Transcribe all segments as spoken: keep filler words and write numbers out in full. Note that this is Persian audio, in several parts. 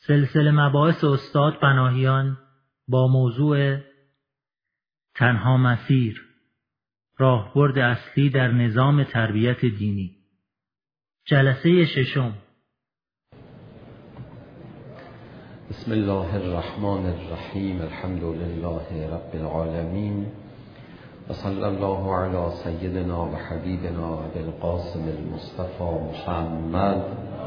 سلسله مباحث استاد پناهیان با موضوع تنها مسیر، راهبرد اصلی در نظام تربیت دینی. جلسه ششم. بسم الله الرحمن الرحیم. الحمد لله رب العالمین و صلی الله علی سیدنا و حبیبنا بالقاسم المصطفى محمد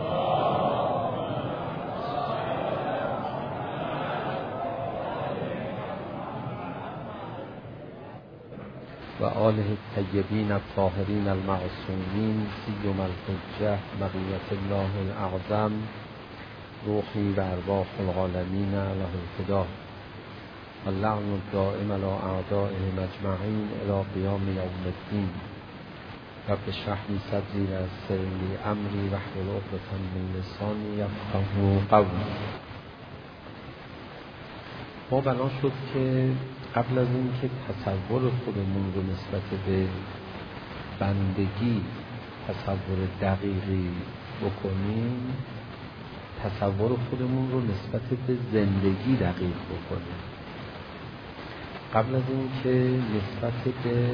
و آله الطیبین الطاهرین المعصومین سیما الحجة بقیة الله الاعظم روحی و ارواح العالمین له الفدا و اللعن الدائم علی اعدائهم اجمعین الی قیام یوم الدین. رب اشرح لی صدری و یسر لی امری واحلل عقدة من لسانی یفقهوا قولی. ما بنا شد که قبل از این که تصور خودمون رو نسبت به بندگی تصور دقیقی بکنیم، تصور خودمون رو نسبت به زندگی دقیق بکنیم. قبل از این که نسبت به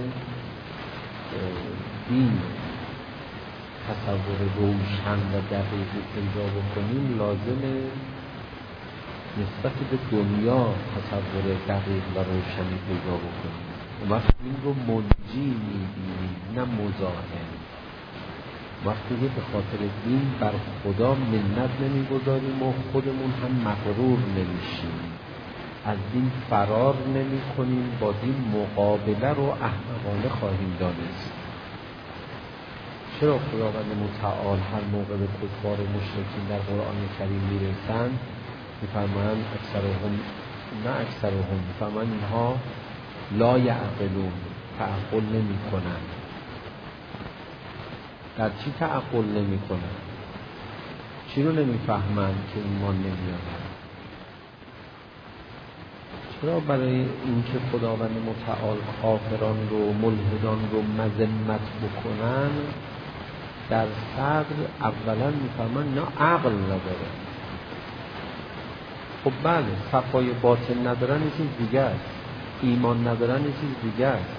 دین تصور روشن و دقیقی پیدا بکنیم، لازمه نسبت به دنیا تصور دقیق و روشنی پیدا بکنیم. اون وقت این رو منجی می‌بینیم نه مزاحم. وقتی که به خاطر دین بر خدا منت نمی‌گذاریم و خودمون هم مغرور نمیشیم، از دین فرار نمی‌کنیم، با دین مقابله رو احمقانه خواهیم دانست. چرا خداوند متعال هر موقع به کفار مشرکین در قرآن کریم میرسند میفرمایند اکثرهم نه اکثرهم میفرمایند اینها لا یعقلون، تعقل نمی کنند. در چی تعقل نمی کنند؟ چی رو نمی فهمند که ایمان نمی آورند؟ چرا برای اینکه خداوند متعال کافران رو ملحدان رو مذمت بکنن در صدر اولا میفرمایند نه عقل نداره. خب بله، صفای باطن ندارن یه چیز دیگه است، ایمان ندارن یه چیز دیگه است،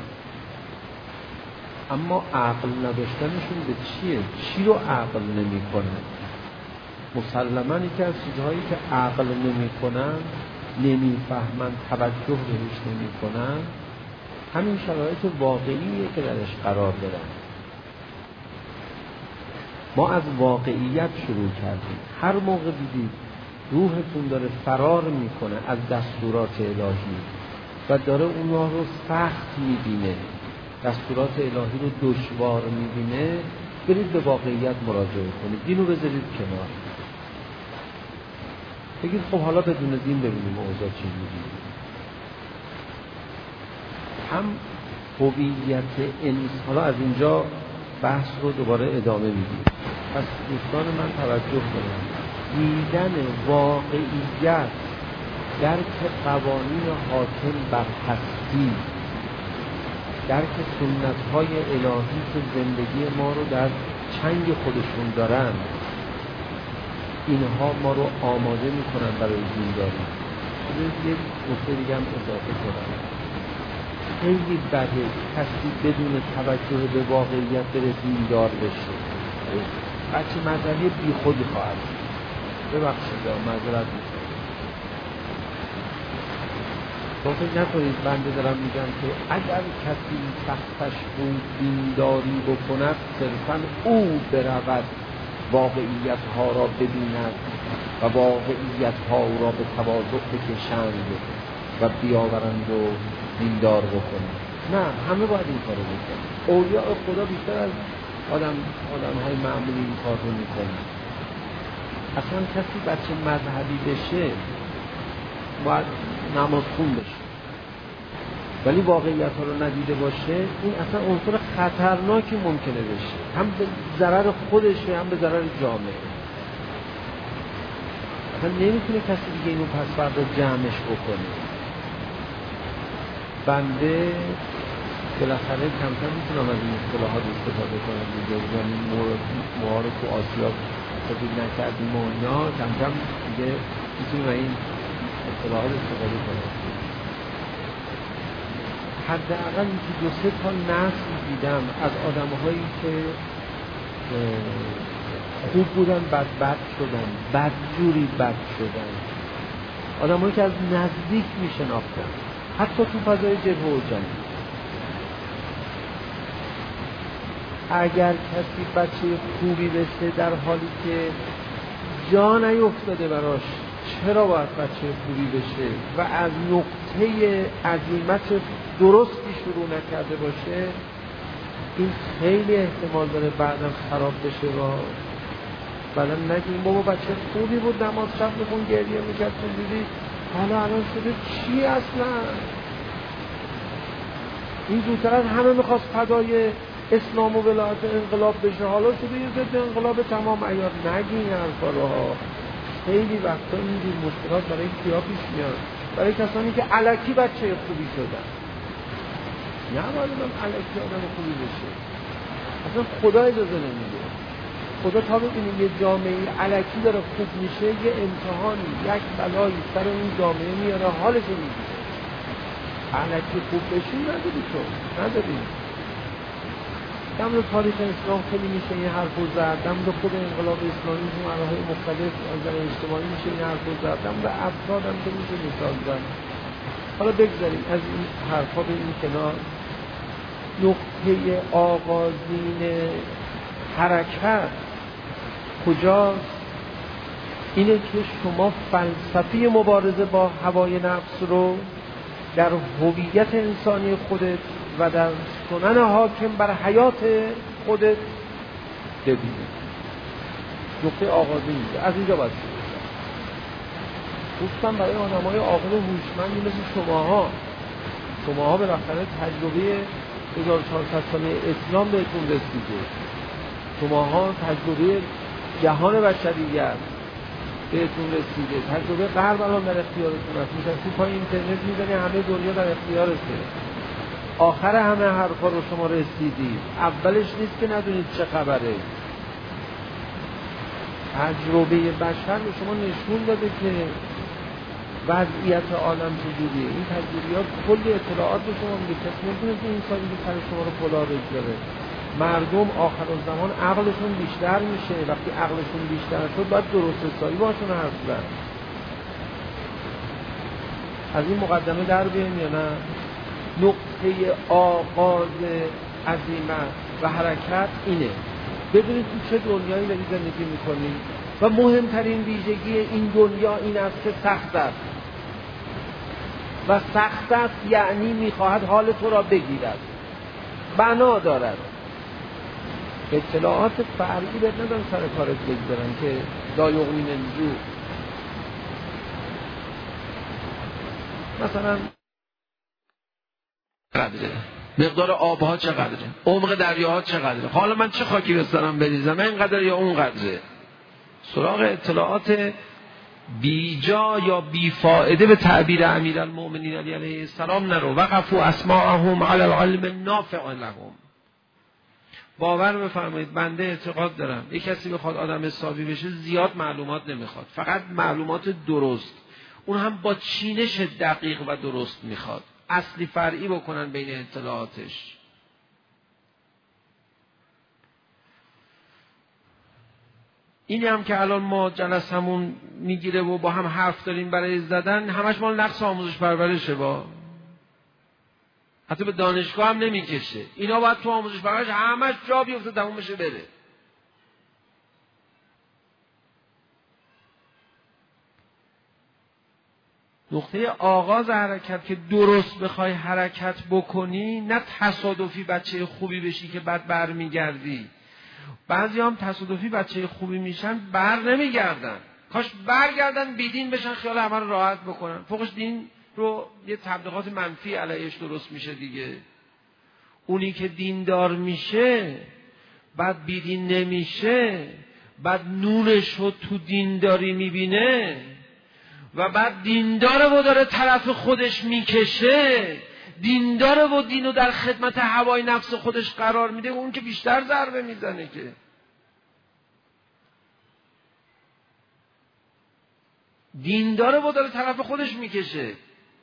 اما عقل نداشتنشون به چیه؟ چی رو عقل نمی کنن؟ مسلماً یکی از چیزهایی که عقل نمی کنن، نمی فهمن، توجه بهش نمی کنن، همین شرایط واقعیه که درش قرار دارن. ما از واقعیت شروع کردیم. هر موقع دیدید روحتون داره فرار میکنه از دستورات الهی و داره اونها رو سخت میبینه، دستورات الهی رو دشوار میبینه، برید به واقعیت مراجعه کنید، دین رو بذارید کنار، بگید خب حالا بدون دین ببینیم اوضاع چی میبینیم. هم هویت انسان، حالا از اینجا بحث رو دوباره ادامه میدیم. پس دوستان من توجه کنید، دیدن واقعیت، درک قوانین حاکم بر هستی، درک سنت‌های الهی که زندگی ما رو در چنگ خودشون دارن، اینها ما رو آماده میکنن برای دینداری. یه نکته دیگه هم اضافه کنم، خیلی بده کسی بدون توجه به واقعیت بره دیندار بشه. بچه مذهبی بی خودی خواهد ببخشید معذرت میکنم. تو فکر نکنید بنده دارم میگم که اگر کسی سختش بود دینداری بکند صرفا او برود واقعیت ها را ببیند و واقعیت ها را به تواضع بکشند و بیاورند و دیندار بکنند. نه، همه باید این کارو بکنند. اولیاء خدا بیشتر از آدم آدم های معمولی این کار رو میکنند. اصلا کسی بچه مذهبی بشه باید نمازخون بشه، ولی واقعیت ها رو ندیده باشه، این اصلا عنصر خطرناکی ممکنه بشه، هم به ضرر خودشه هم به ضرر جامعه. اصلا نمیتونه کسی دیگه اینو پس فردا جمعش بکنه. بنده بالاخره کم کم میتونم از این اصطلاحات استفاده کنم دیگه، یعنی ما رو تو آسیا تبدیل نکردیم و اینا، کم کم دیگه میتونیم این اطلاعات استفاده کنیم. حداقل دو سه تا نسل دیدم از آدم‌هایی که خوب بودن بعد بد شدن، بدجوری بد شدن، آدم‌هایی که از نزدیک میشناختن، حتی تو فضای جبهه و جنگ. اگر کسی بچه خوبی بشه در حالی که جا نیفتاده براش چرا باید بچه خوبی بشه و از نقطه عزیمت درستی شروع نکرده باشه، این خیلی احتمال داره بعداً خراب بشه و بعداً نگیم بابا بچه خوبی بود نماز شب میخون گریه میکرد تو دیدی حالا الان شده چی اصلا؟ این زودتر از همه میخواست فدای اسلام و ولایت انقلاب بشه، حالا شده یه ضد انقلاب تمام عیار. نگین این حرفا رو ها. خیلی وقتا اینجور مشکلات برای کیا پیش میاد؟ برای کسانی که الکی بچه خوبی شدن. نه باید هم الکی آدم خوبی بشه، اصلا خدا اجازه نمیده. خدا تا ببینیم یه جامعه الکی داره خوب میشه، یه امتحانی، یک بلایی سر اون جامعه میاره، حالشو میگیره. الکی خوب بشین نداری تو، نداری. دم تاریخ اسلام خیلی میشه این حرف رو زد، دم خود انقلاب اسلامی تو مراحل مختلف از اجتماعی میشه این حرف رو زد، دم افراد هم که میشه مثال زد. حالا بگذاریم از این حرفا به این کنار. نقطه آغازین حرکت کجاست؟ اینه که شما فلسفه مبارزه با هوای نفس رو در هویت انسانی خودت و در سنن حاکم بر حیات خودت ببینید. نقطه آغازین از اینجا باید شروع بشه. خصوصا برای آدمای عاقل و هوشمندی مثل شماها. شماها بالاخره تجربه هزار و چهارصد ساله اسلام بهتون رسیده. شماها تجربه جهان بشریت بهتون رسیده. تجربه غرب الان در اختیارتون هست. میشن تو پای اینترنت میزنی همه دنیا در اختیارته. آخر همه حرفا رو شما رسیدید. اولش نیست که ندونید چه خبره. تجربه بشر به شما نشون داده که وضعیت عالم چجوریه. این تجربیات کلی اطلاعات به شما میده. کسی نمیتونه که این سالی که سر شما رو پلا بگذاره. مردم آخر الزمان عقلشون بیشتر میشه. وقتی عقلشون بیشتر شد باید درست حسابی باشون حرف زد. از این مقدمه در بیایم یا نه؟ نقطه آغاز عزیمت و حرکت اینه. بدونید تو چه دنیایی داری زندگی میکنی و مهمترین ویژگی این دنیا این است که سخت است و سخت است یعنی میخواهد حال تو را بگیرد، بنا دارد. اطلاعات فرعی بهت ندارن سر کارت بگذارن که دایق من الجوع. مثلا قدره مقدار آبها چقدره، عمق دریاها چقدره، حالا من چه خاکی بسترم بریزم، اینقدر یا اونقدره. سراغ اطلاعات بیجا یا بیفائده به تعبیر امیرالمؤمنین علی علیه السلام نرو. وقفوا اسماءهم علی العلم النافع لهم. باور بفرمایید بنده اعتقاد دارم یک کسی بخواد آدم حسابی بشه زیاد معلومات نمیخواد، فقط معلومات درست، اون هم با چینش دقیق و درست میخواد. اصلی فرعی بکنن بین اطلاعاتش. اینی هم که الان ما جلسمون میگیره و با هم حرف داریم برای زدن، همش مال نقص آموزش پرورشه. با حتی به دانشگاه هم نمیکشه. اینا باید تو آموزش پرورش همش جا بیفته تموم بشه بره. نقطه آغاز حرکت که درست بخوای حرکت بکنی، نه تصادفی بچه خوبی بشی که بعد بر میگردی. بعضی هم تصادفی بچه خوبی میشن بر نمیگردن. کاش برگردن بیدین بشن خیال همه رو راحت بکنن. فوقش دین رو یه تبلیغات منفی علیهش درست میشه دیگه. اونی که دیندار میشه بعد بیدین نمیشه، بعد نورش رو تو دینداری میبینه و بعد دینداره و داره طرف خودش میکشه، دینداره و دینو در خدمت هوای نفس خودش قرار میده، اون که بیشتر ضربه میزنه. که دین داره با داره طرف خودش میکشه.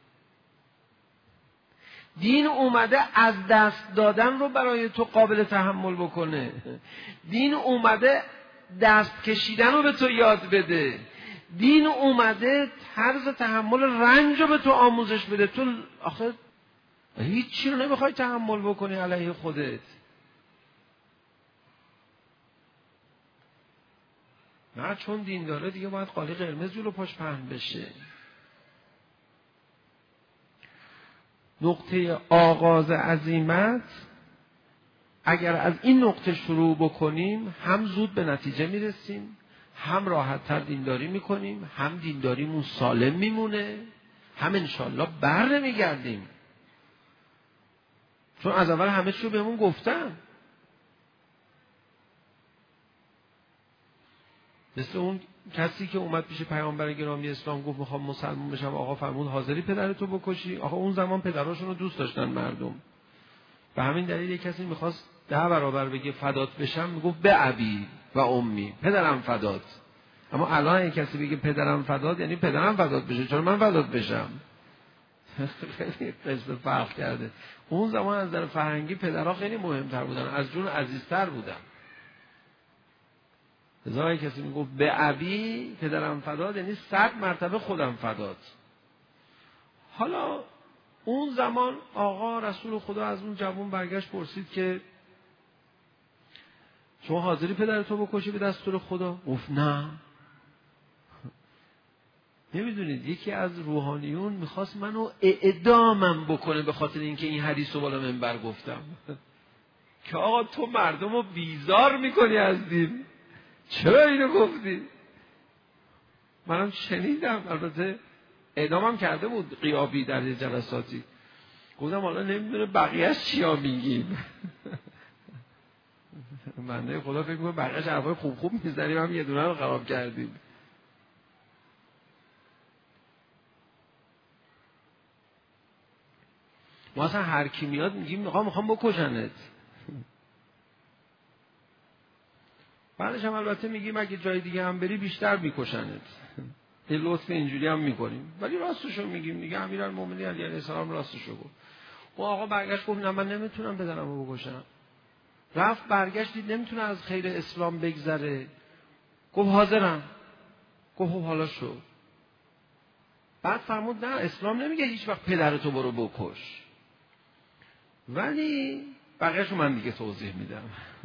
دین اومده از دست دادن رو برای تو قابل تحمل بکنه. دین اومده دست کشیدن رو به تو یاد بده. دین اومده طرز تحمل رنج رو به تو آموزش بده. تو آخه هیچ چی رو نمیخوای تحمل بکنی علیه خودت. نه چون دین داره دیگه باید قالی قرمز جلو پاش پهن بشه. نقطه آغاز عزیمت اگر از این نقطه شروع بکنیم هم زود به نتیجه میرسیم، هم راحت تر دینداری میکنیم، هم دینداریمون سالم میمونه، هم انشالله بر نمیگردیم. چون از اول همه چی رو بهمون گفتن. مثل اون کسی که اومد پیش پیامبر گرامی اسلام گفت میخوام مسلمان بشم، آقا فرمود حاضری پدرتو بکشی؟ آقا اون زمان پدراشون رو دوست داشتن مردم، به همین دلیل یک کسی میخواست ده برابر بگه فدات بشم، میگفت به ابی و امی، پدرم فدات. اما الان یک کسی بگه پدرم فدات یعنی پدرم فدات بشه، چرا من فدات بشم؟ خیلی قصه فرق کرده. اون زمان از نظر فرهنگی پدرها خیلی مهمتر بودن، از جون عزیزتر بودن. ازای کسی میگفت به ابی پدرم فدات یعنی صد مرتبه خودم فدات. حالا اون زمان آقا رسول خدا از اون جوان برگشت پرسید که شما حاضری پدرتو بکشی به دستور خدا؟ گفت نه. نمیدونید یکی از روحانیون میخواست منو اعدامم بکنه به خاطر اینکه این حدیث رو بالا منبر گفتم که آقا تو مردم رو بیزار میکنی از دین، چرا اینو گفتی؟ منم شنیدم، البته اعدامم کرده بود غیابی در جلساتی. گفتم حالا نمیدونه بقیهش چیا میگیم. بنده خدا فکر میکنه بقیهش حرفای خوب خوب میزنیم، هم یه دونه رو خراب کردیم. ما اصلا هر کی میاد میگیم میخوام میخوام بکشنت. بعدش هم البته میگیم اگه جای دیگه هم بری بیشتر میکشنت. یه لطف اینجوری هم میکنیم، ولی راستشو میگیم دیگه. امیرالمومنین علی علیه السلام راستشو گفت. اون آقا برگشت گفت نه من نمیتونم پدرمو بکشم. رفت برگشت دید نمیتونه از خیر اسلام بگذره، گفت حاضرم. گفت خب حالا شو. بعد فرمود نه اسلام نمیگه هیچ وقت پدرتو برو بکش، ولی بقیه‌شو من دیگه توضیح میدم.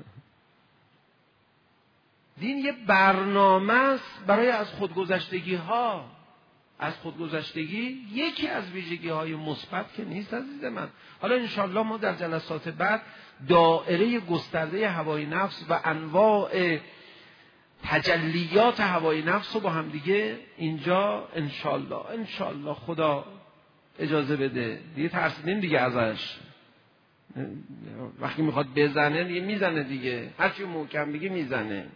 دین یه برنامه است برای از خودگذشتگی ها. از خودگذشتگی یکی از ویژگی های مثبت که نیست عزیز من. حالا انشالله ما در جلسات بعد دائره گسترده هوای نفس و انواع تجلیات هوای نفس رو با هم دیگه اینجا انشالله انشالله خدا اجازه بده. دیگه ترسیدیم دیگه ازش. وقتی میخواد بزنه دیگه میزنه دیگه، هرچی محکم بگی میزنه.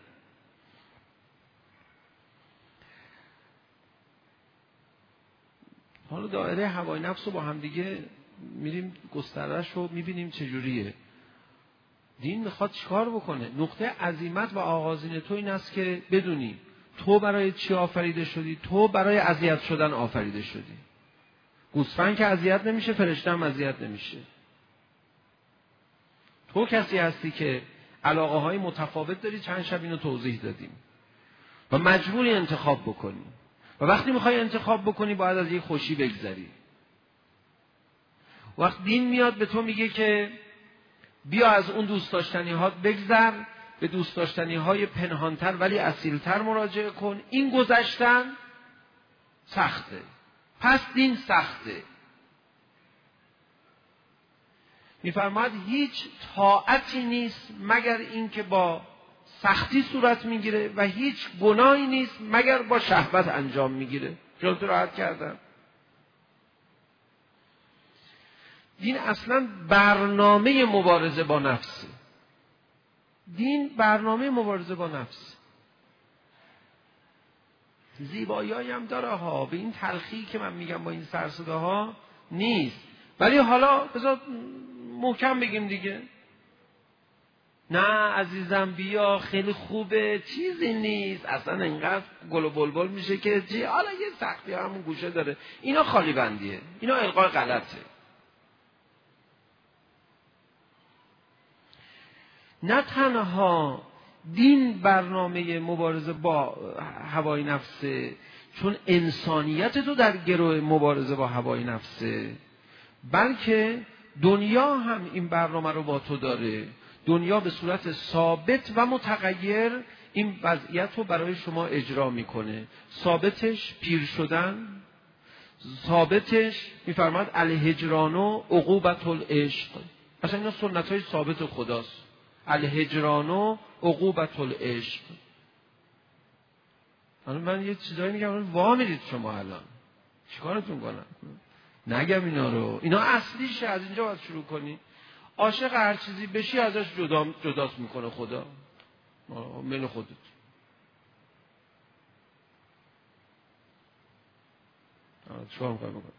حالا دایره هوای نفس رو با هم دیگه میریم گسترش رو میبینیم چجوریه. دین میخواد چیکار بکنه؟ نقطه عزیمت و آغازین تو این است که بدونی تو برای چی آفریده شدی. تو برای اذیت شدن آفریده شدی. گوسفند که اذیت نمیشه، فرشته هم اذیت نمیشه. تو کسی هستی که علاقه های متفاوت داری، چند شب اینو توضیح دادیم، و مجبوری انتخاب بکنی. و وقتی میخوای انتخاب بکنی باید از یک خوشی بگذری. وقت دین میاد به تو میگه که بیا از اون دوست داشتنی هات بگذر، به دوست داشتنی های پنهانتر ولی اصیلتر مراجعه کن. این گذشتن سخته، پس دین سخته. میفرماید هیچ طاعتی نیست مگر این که با سختی صورت میگیره و هیچ گناهی نیست مگر با شهوت انجام میگیره. جلوتو راحت کردم. دین اصلا برنامه مبارزه با نفسه. دین برنامه مبارزه با نفس. زیبایی هم داره ها، به این تلخی که من میگم با این سرصداها نیست، ولی حالا بذار محکم بگیم دیگه. نه عزیزم بیا خیلی خوبه، چیزی نیست، اصلا اینقدر گل و بلبل میشه که چی، حالا یه سختی همون گوشه داره. اینا خالی بندیه، اینا القای غلطه. نه تنها دین برنامه مبارزه با هوای نفسه، چون انسانیت تو در گروه مبارزه با هوای نفسه، بلکه دنیا هم این برنامه رو با تو داره. دنیا به صورت ثابت و متغیر این وضعیت رو برای شما اجرا میکنه. ثابتش پیر شدن، ثابتش میفرماد الهجران و عقوبت العشق. اصلا اینا سنت های ثابت خداست. الهجران و عقوبت العشق. الان من یه چیزایی میگم وا میرید شما الان چیکارتون کنم؟ نگم اینا رو. اینا اصلیشه، از اینجا باید شروع کنی. عاشق هر چیزی بشی ازش جدا جداست میکنه خدا. مل خودت. چیکار میخوای بکنی؟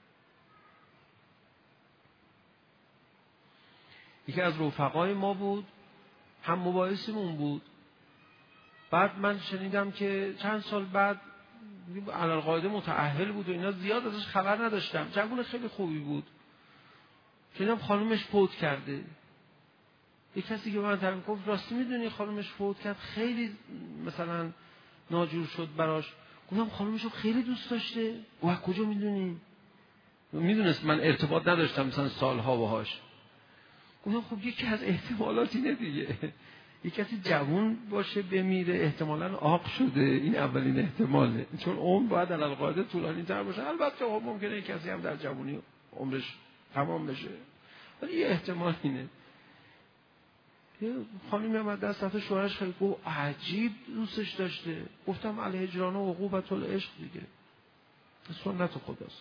یکی از رفقای ما بود، هم مباحثمون بود. بعد من شنیدم که چند سال بعد علالقاعده متأهل بود و اینا، زیاد ازش خبر نداشتم. جوون خیلی خوبی بود. شنیدم خانومش فوت کرده. یک کسی که من طرف گفت راستی میدونی خانومش فوت کرد، خیلی مثلا ناجور شد براش. گفتم خانومشو خیلی دوست داشته؟ و کجا میدونی؟ میدونست من ارتباط نداشتم مثلا سالها باهاش. گفتم خب یکی از احتمالات اینه دیگه، یک کسی جوون باشه بمیره، احتمالاً عاق شده، این اولین احتماله، چون عمر باید علالقاعده طولانی تر باشه. البته خب ممکنه یک کسی هم در جوانی عمرش تمام بشه، ولی یه احتمال اینه. یه خانمی هم از دست رفته، شوهرش خیلی گفت عجیب دوستش داشته. گفتم الهجران و عقوبت العشق دیگه، سنت خداست.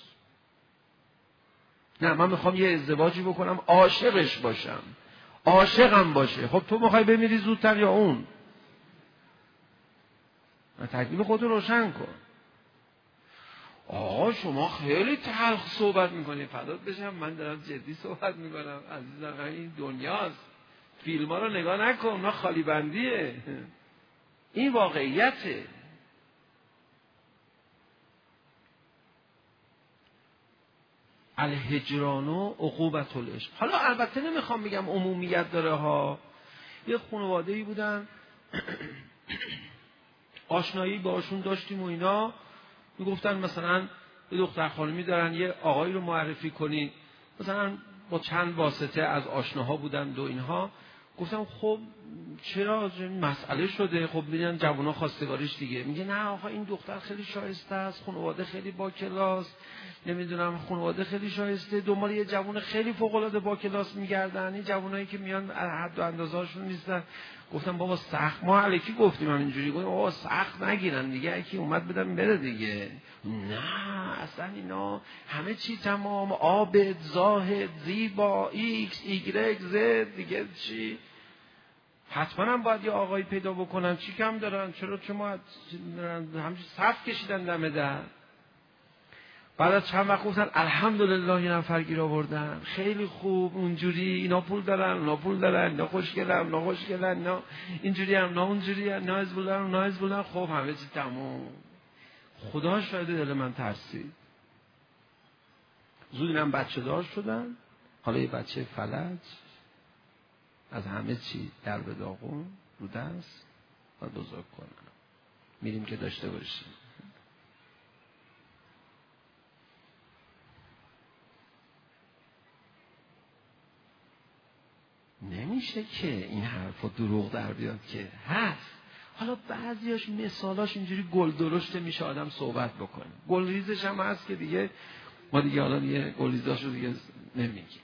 نه من میخوام یه ازدواجی بکنم عاشقش باشم، عاشقم باشه. خب تو میخوای بمیری زودتر یا اون؟ تکلیف خودتو روشن کن. آقا شما خیلی تلخ صحبت میکنی. فدات بشم، من دارم جدی صحبت میکنم عزیزم. این دنیاست، فیلم ها رو نگاه نکن، اونا خالی بندیه، این واقعیته. الهجران و عقوبت العشق. حالا البته نمیخوام بگم عمومیت داره ها. یه خانواده‌ای بودن آشنایی باشون داشتیم و اینا، میگفتن مثلا یه دختر خانمی دارن، یه آقایی رو معرفی کنین. مثلا با چند واسطه از آشناها بودن دو اینها. گفتم خب چرا مسئله شده؟ خب ببینن جوونا خواستگاریش دیگه. میگه نه آقا این دختر خیلی شایسته است، خانواده خیلی با کلاس، نمیدونم خانواده خیلی شایسته، دنبال یه جوون خیلی فوق العاده با کلاس میگردن. این جوونایی که میان حد و اندازه‌شون نیستن. گفتم بابا سخت، ما الکی گفتیم همینجوری، گفتیم بابا سخت نگیرن دیگه، یکی اومد بدم بره دیگه. نه اصلا اینا همه چی تمام، عابد، زاهد، زیبا، ایکس ایگرگ زد دیگه چی؟ حتما هم باید یه آقایی پیدا بکنن، چی کم دارن؟ چرا شما همچین صف کشیدن دم در؟ بعد از چند وقت گفتن الحمدلله یه نفر گیر آوردن، خیلی خوب، اونجوری، اینا پول دارن، اونا پول دارن، اینا خوشگلن، اونا خوشگلن، اینا اینجوری هم، اونا اونجوری هم، اینا حزب الله، اونا حزب الله. خب همه چی تموم. خدا شاید دل من ترسید. زود اینم بچه دار شدن. حالا یه بچه فلج از همه چی در به داغون رو دست و بزرگ کنن. میریم که داشته باشیم. نمیشه که این حرفا دروغ در بیاد که هست. حالا بعضیاش مثالاش اینجوری گل درشته میشه آدم صحبت بکنه. گل ریزش هم هست که دیگه ما دیگه حالا دیگه گل ریزاشو دیگه نمیگیم.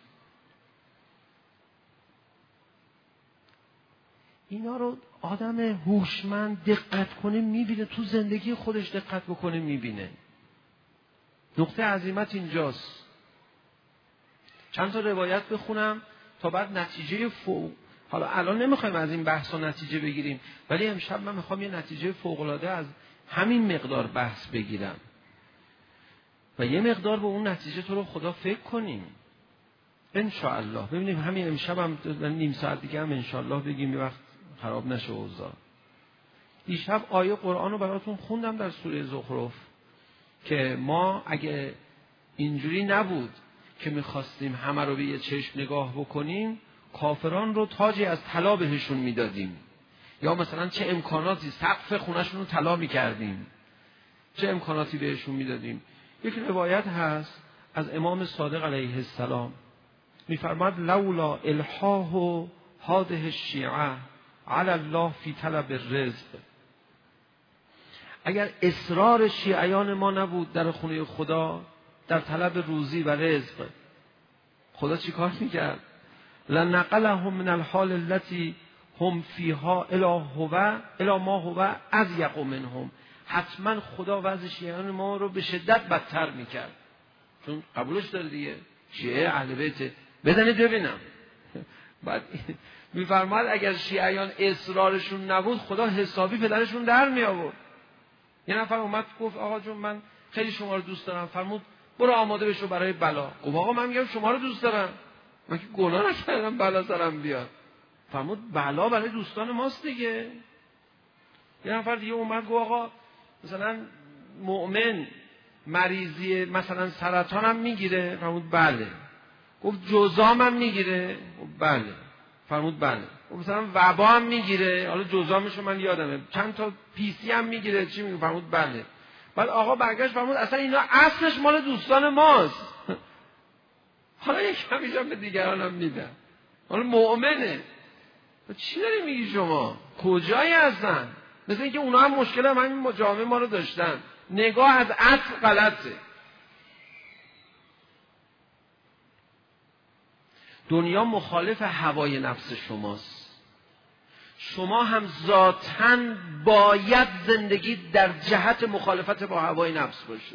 اینا رو آدم هوشمند دقت کنه میبینه، تو زندگی خودش دقت بکنه میبینه. نقطه عظیمت اینجاست. چند تا روایت بخونم تا بعد نتیجه فوق. حالا الان نمیخوایم از این بحث و نتیجه بگیریم، ولی امشب من میخوام یه نتیجه فوق‌العاده از همین مقدار بحث بگیرم و یه مقدار به اون نتیجه تو رو خدا فکر کنیم. ان شاء الله. ببینیم همین امشب هم نیم ساعت دیگه هم ان شاء الله بگیم، یه وقت خراب نشه اوضاع. دیشب آیه قرآن رو براتون خوندم در سوره زخرف که ما اگه اینجوری نبود که میخواستیم همه رو به یه چشم نگاه بکنیم، کافران رو تاجی از طلا بهشون میدادیم، یا مثلا چه امکاناتی سقف خونهشون رو طلا میکردیم، چه امکاناتی بهشون میدادیم. یک روایت هست از امام صادق علیه السلام میفرماد لولا الحاح هاده الشیعه علی الله فی طلب الرزق، اگر اصرار شیعیان ما نبود در خونه خدا در طلب روزی و رزق، خدا چی کار میکرد؟ لنقلهم من الحال التي هم فیها الی هو الی ما هو اضیق منهم، حتما خدا وضع شیعیان ما رو به شدت بدتر میکرد، چون قبولش داره دیگه، شیعه اهل بیت. بزنید ببینم. بعد میفرماد اگر شیعیان اصرارشون نبود خدا حسابی پدرشون در می آورد. یه نفر اومد گفت آقا جون من خیلی شما رو دوست دارم، فرمود برو آماده بشو برای بلا. گفت آقا من میگم شما رو دوست دارم، من که گناه نکردم بلا سرم بیاد. فرمود بلا برای دوستان ماست دیگه. یه نفر دیگه اومد گفت آقا مثلا مؤمن مریضی مثلا سرطان هم میگیره؟ فرمود بله. گفت جزام هم میگیره؟ بله. فرمود بله. گفت مثلا وبا هم میگیره؟ حالا جزامشو من یادمه. چند تا پیسی هم میگیره؟ چی میگه؟ فرمود بله. بعد آقا برگشت فرمود اصلا اینا اصلش مال دوستان ماست. حالا یک کمیشم به دیگران هم میدن. حالا مؤمنه. چی داری میگی شما؟ کجایی هستن؟ مثل اینکه اونا هم مشکل هم همین جامعه ما رو داشتن. نگاه از اصل غلطه. دنیا مخالف هوای نفس شماست. شما هم ذاتاً باید زندگی در جهت مخالفت با هوای نفس باشه.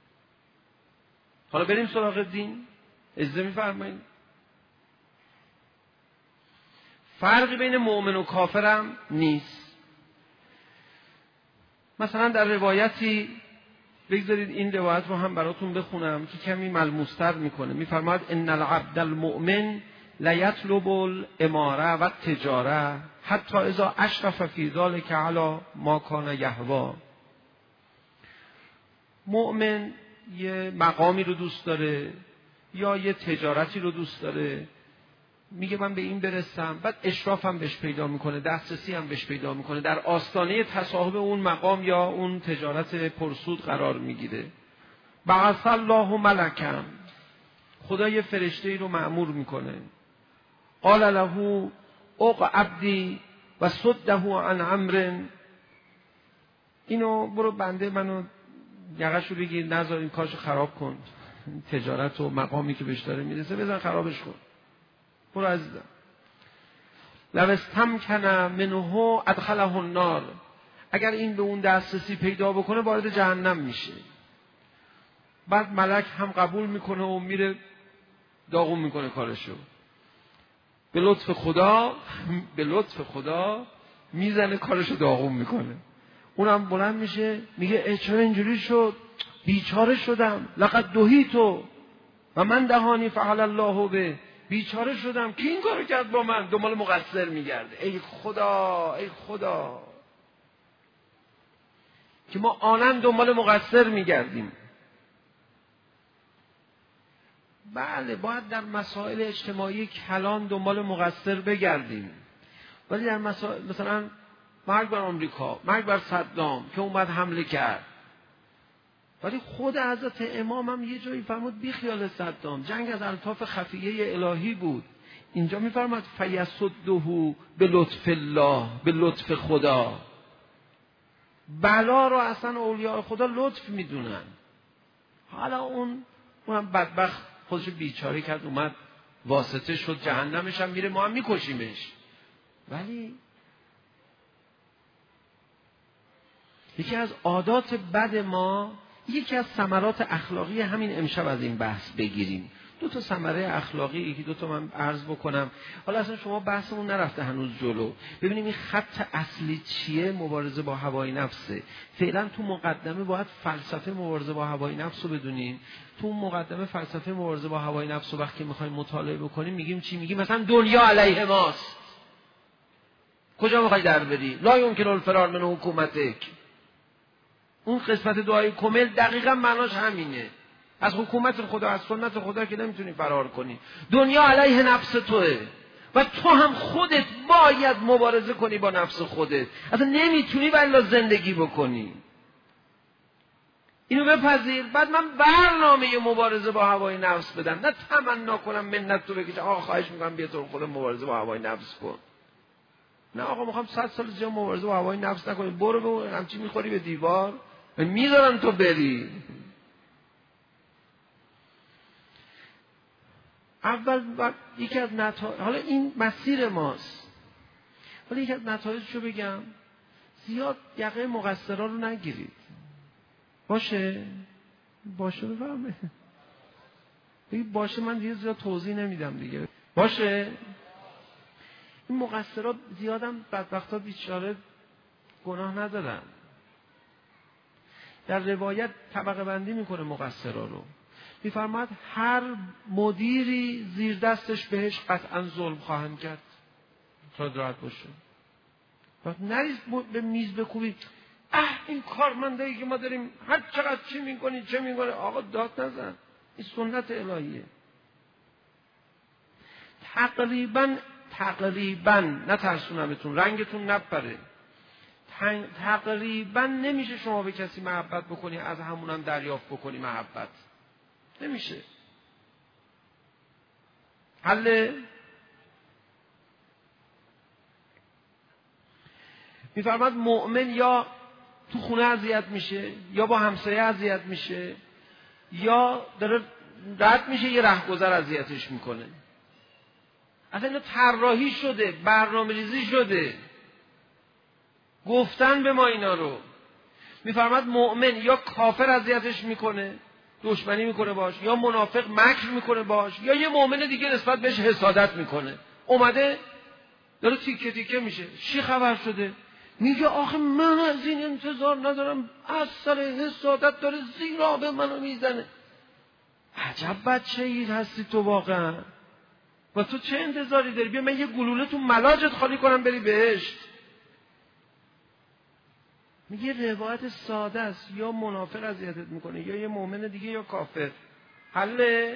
حالا بریم سراغ دین. اجازه می‌فرمایید؟ فرقی بین مؤمن و کافر هم نیست. مثلا در روایتی، بگذارید این روایت رو هم براتون بخونم که کمی ملموس‌تر میکنه. میفرماید ان العبد المؤمن لا یطلب الاماره و التجاره حتی اذا اشرف فی ذلک علی ما کان یهوا. مؤمن یه مقامی رو دوست داره یا یه تجارتی رو دوست داره، میگه من به این برسم، بعد اشراف هم بهش پیدا میکنه، دسترسی هم بهش پیدا میکنه، در آستانه تصاحب اون مقام یا اون تجارت پرسود قرار میگیره. بعث الله ملکم، خدا یه فرشته‌ای رو مأمور میکنه. قال له اق عبدی و صده عن امر، اینو برو بنده منو یقشو بگیر نذار این کارشو خراب کن، تجارت و مقامی که بهش داره میرسه بزن خرابش کن، برو عزیزم. لو استمکن منه ادخله النار، اگر این به اون دسترسی پیدا بکنه وارد جهنم میشه. بعد ملک هم قبول میکنه و میره داغون میکنه کارشو. به لطف خدا به لطف خدا میزنه کارشو داغون میکنه. اونم بلند میشه میگه چرا اینجوری شد؟ بیچاره شدم. لقد دهیتو و من دهانی فعل الله به، بیچاره شدم کی این کارو کرد با من؟ دنبال مقصر میگرده. ای خدا ای خدا که ما آنن دنبال مقصر میگردیم. بله باید در مسائل اجتماعی کلان دنبال مقصر بگردیم، ولی در مسائل مثلا مرگ بر آمریکا، مرگ بر صدام که اومد حمله کرد، ولی خود حضرت امام هم یه جایی فرمود بی خیال صدام، جنگ از الطاف خفیه الهی بود. اینجا میفرماد فیصده به لطف الله، به لطف خدا. بلا رو اصلا اولیاء خدا لطف میدونن. حالا اون اون بدبخت خودشو بیچاره کرد اومد واسطه شد، جهنمش هم میره، ما هم میکشیمش. ولی یکی از عادات بد ما، یکی از ثمرات اخلاقی همین امشب از این بحث بگیریم. دو تا ثمره اخلاقی، یکی دو تا من عرض بکنم. حالا اصلا شما بحثمون نرفته هنوز جلو. ببینیم این خط اصلی چیه؟ مبارزه با هوای نفسه. فعلا تو مقدمه باید فلسفه مبارزه با هوای نفس رو بدونیم. تو مقدمه فلسفه مبارزه با هوای نفس رو وقتی میخوایم مطالعه بکنیم میگیم چی؟ میگیم مثلا دنیا علیه ماست. کجا میخوای در بری؟ لا یمکن الفرار من حکومتک. اون قسمت دعای کمل دقیقاً معناش همینه. از حکومت خدا، از سنت خدا که نمیتونی فرار کنی. دنیا علیه نفس توه و تو هم خودت باید مبارزه کنی با نفس خودت. اصلا نمیتونی والا زندگی بکنی. اینو بپذیر. بعد من برنامه مبارزه با هوای نفس بدم، نه تمنا کنم منت تو بکشه آقا خواهش میکنم بیا تو خود مبارزه با هوای نفس کن. نه آقا میخوام صد سال دیگه مبارزه با هوای نفس نکنی. برو ببین همچی میخوری به دیوار میذارن تو بری. اول یکی از نتایج، حالا این مسیر ماست، حالا یکی از نتایجشو بگم. زیاد یقه مقصرا رو نگیرید. باشه باشه بفهمه بگید باشه، من دیگه زیاد توضیح نمیدم دیگه. باشه این مقصرات زیادم بدبختا بیچاره گناه ندارن. در روایت طبقه بندی میکنه مقصرا رو. میفرماید هر مدیری زیر دستش بهش قطعا ظلم خواهند کرد تا درات باشه. وقت نریز به میز بکوبید اه این کارمندایی که ما داریم هر چقدر چی میکنی چه میکنه. آقا داد نزن، این سنت الهیه. تقریبا تقریبا نترسونمتون رنگتون نپره، تقریبا نمیشه شما به کسی محبت بکنی از همونم دریافت بکنی محبت. نمیشه. حله میفرماد مؤمن یا تو خونه اذیت میشه، یا با همسایه اذیت میشه، یا داره رد میشه یه رهگذر اذیتش میکنه. اصلا اینو طراحی شده، برنامه ریزی شده، گفتن به ما اینا رو. میفرماد مؤمن یا کافر اذیتش میکنه، دشمنی میکنه باش، یا منافق مکر میکنه باش، یا یه مؤمن دیگه نسبت بهش حسادت میکنه. اومده داره تیکه تیکه میشه. چی خبر شده؟ میگه آخه من از این انتظار ندارم، از سر حسادت داره زیرا به منو میزنه. عجب بچه ای هستی تو واقعا. و تو چه انتظاری داری؟ بیا من یه گلوله تو ملاجت خالی کنم بری بهشت. میگه روایت ساده است، یا منافق اذیتت میکنه یا یه مؤمن دیگه یا کافر. حله؟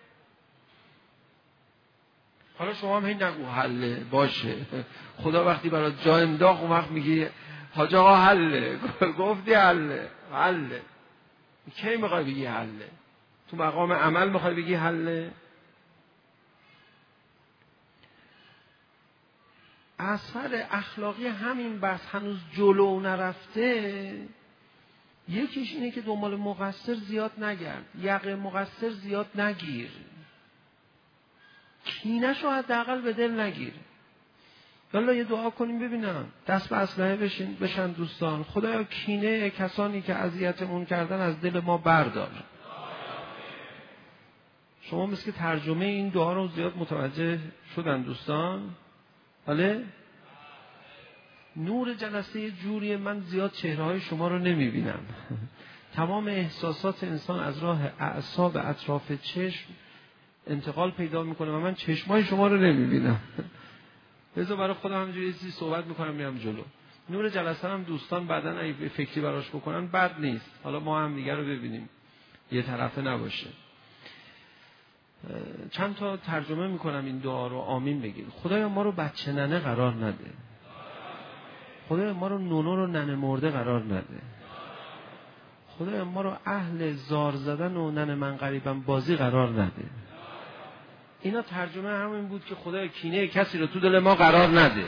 حالا شما هم هی نگو حله. باشه خدا وقتی برات جا انداخت اون وقت میگی حاج آقا حله. گفتی حله. حله کی میخوای بگی حله؟ تو مقام عمل میخوای بگی حله؟ اثر اخلاقی همین بحث هنوز جلو نرفته. یکیش اینه که دنبال مقصر زیاد نگرد، یقه مقصر زیاد نگیر، کینه‌شو حداقل به دل نگیر. یالا یه دعا کنیم ببینم دست به اسلحه بشین بشن دوستان. خدایا کینه کسانی که اذیتمون کردن از دل ما بردار. شما مثل ترجمه این دعا رو زیاد متوجه شدن دوستان؟ بله؟ نور جلسه جوری من زیاد چهره‌های شما رو نمی‌بینم. تمام احساسات انسان از راه اعصاب اطراف چشم انتقال پیدا میکنه و من چشمای شما رو نمی‌بینم. بذار برای خودم همینجوری یه چیزی صحبت می‌کنم میام جلو. نور جلسه هم دوستان بعداً اگه فکری براش بکنن بد نیست. حالا ما هم دیگه رو ببینیم. یه طرفه نباشه. چند تا ترجمه میکنم این دعا رو. آمین بگید. خدایا ما رو بچه ننه قرار نده. خدایا ما رو نونو رو ننه مرده قرار نده. خدایا ما رو اهل زار زدن و ننه من غریبم بازی قرار نده. اینا ترجمه همین بود که خدایا کینه کسی رو تو دل ما قرار نده.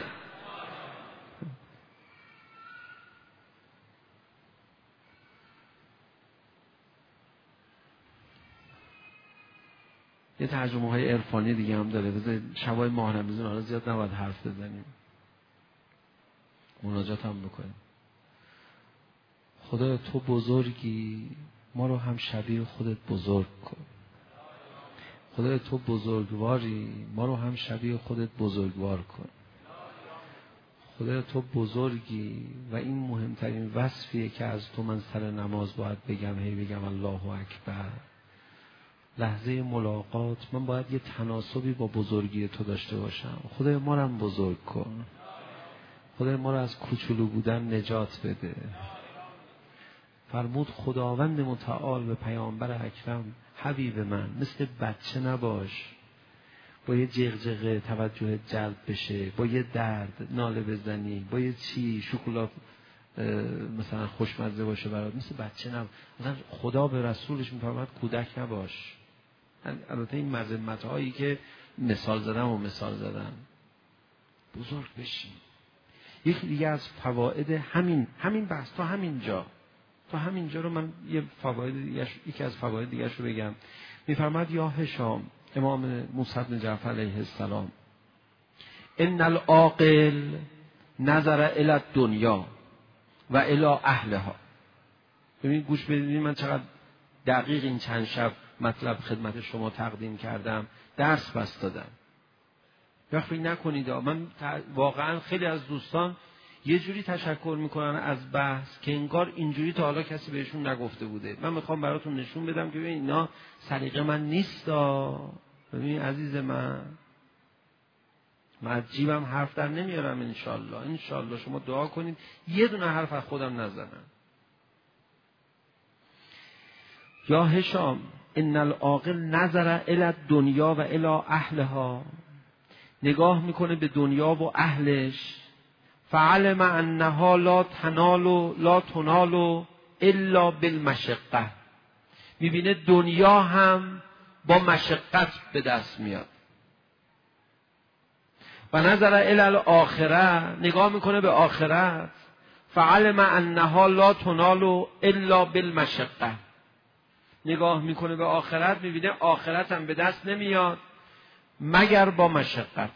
یه ترجمه های عرفانی دیگه هم داره. بذار شبای ماه رمضان حالا زیاد نباید حرف بزنیم، مناجات هم بکنیم. خدا تو بزرگی، ما رو هم شبیه خودت بزرگ کن. خدای تو بزرگواری، ما رو هم شبیه خودت بزرگوار کن. خدای تو بزرگی و این مهمترین وصفیه که از تو من سر نماز باید بگم، هی بگم الله اکبر. لحظه ملاقات من باید یه تناسبی با بزرگی تو داشته باشم. خدای ما رو هم بزرگ کن. خدای ما رو از کوچولو بودن نجات بده. فرمود خداوند متعال به پیامبر اکرم حبیب من مثل بچه نباش، با یه جغجغه توجه جلب بشه، با یه درد ناله بزنی، با یه چی شکلات مثلا خوشمزه باشه برات، مثل بچه نباش. مثلا خدا به رسولش میفرماد کودک نباش. البته این مذمت هایی که مثال زدم و مثال زدم، بزرگ بشین. یکی دیگه از فواید همین همین بحث تا همین جا تا همین جا رو من یه فواید دیگه یکی از فواید دیگه رو بگم. میفرماد یا هشام، امام موسی بن جعفر علیه السلام، ان العاقل نظر الی الدنیا و الی اهلها. ببین گوش بدید من چقدر دقیق این چند شب مطلب خدمت شما تقدیم کردم، درس بس دادم. یا فکر نکنید من واقعا خیلی از دوستان یه جوری تشکر میکنن از بحث که انگار اینجوری تا حالا کسی بهشون نگفته بوده. من میخوام براتون نشون بدم که ببین اینا سلیقه من نیستا. ببین عزیز من، من از جیبم حرف در نمیارم. انشالله انشالله شما دعا کنید یه دونه حرف از خودم نزنم. یا هشام ان العاقل نظر الی الدنیا و الی اهلها، نگاه میکنه به دنیا و اهلش. فعلم انها لا تنال لا تنال الا بالمشقه، میبینه دنیا هم با مشقت به دست میاد. و نظر الی الاخره، نگاه میکنه به آخرت. فعلم انها لا تنال الا بالمشقه، نگاه میکنه به آخرت، میبینه آخرت هم به دست نمیاد مگر با مشقت.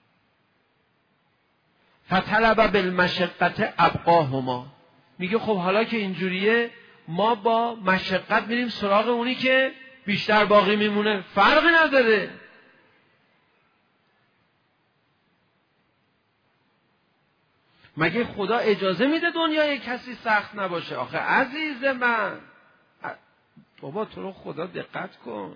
فطلب بالمشقت ابقاهما، میگه خب حالا که اینجوریه ما با مشقت میریم سراغ اونی که بیشتر باقی میمونه. فرقی نداره. مگه خدا اجازه میده دنیای کسی سخت نباشه؟ آخه عزیز من، بابا تو رو خدا دقت کن.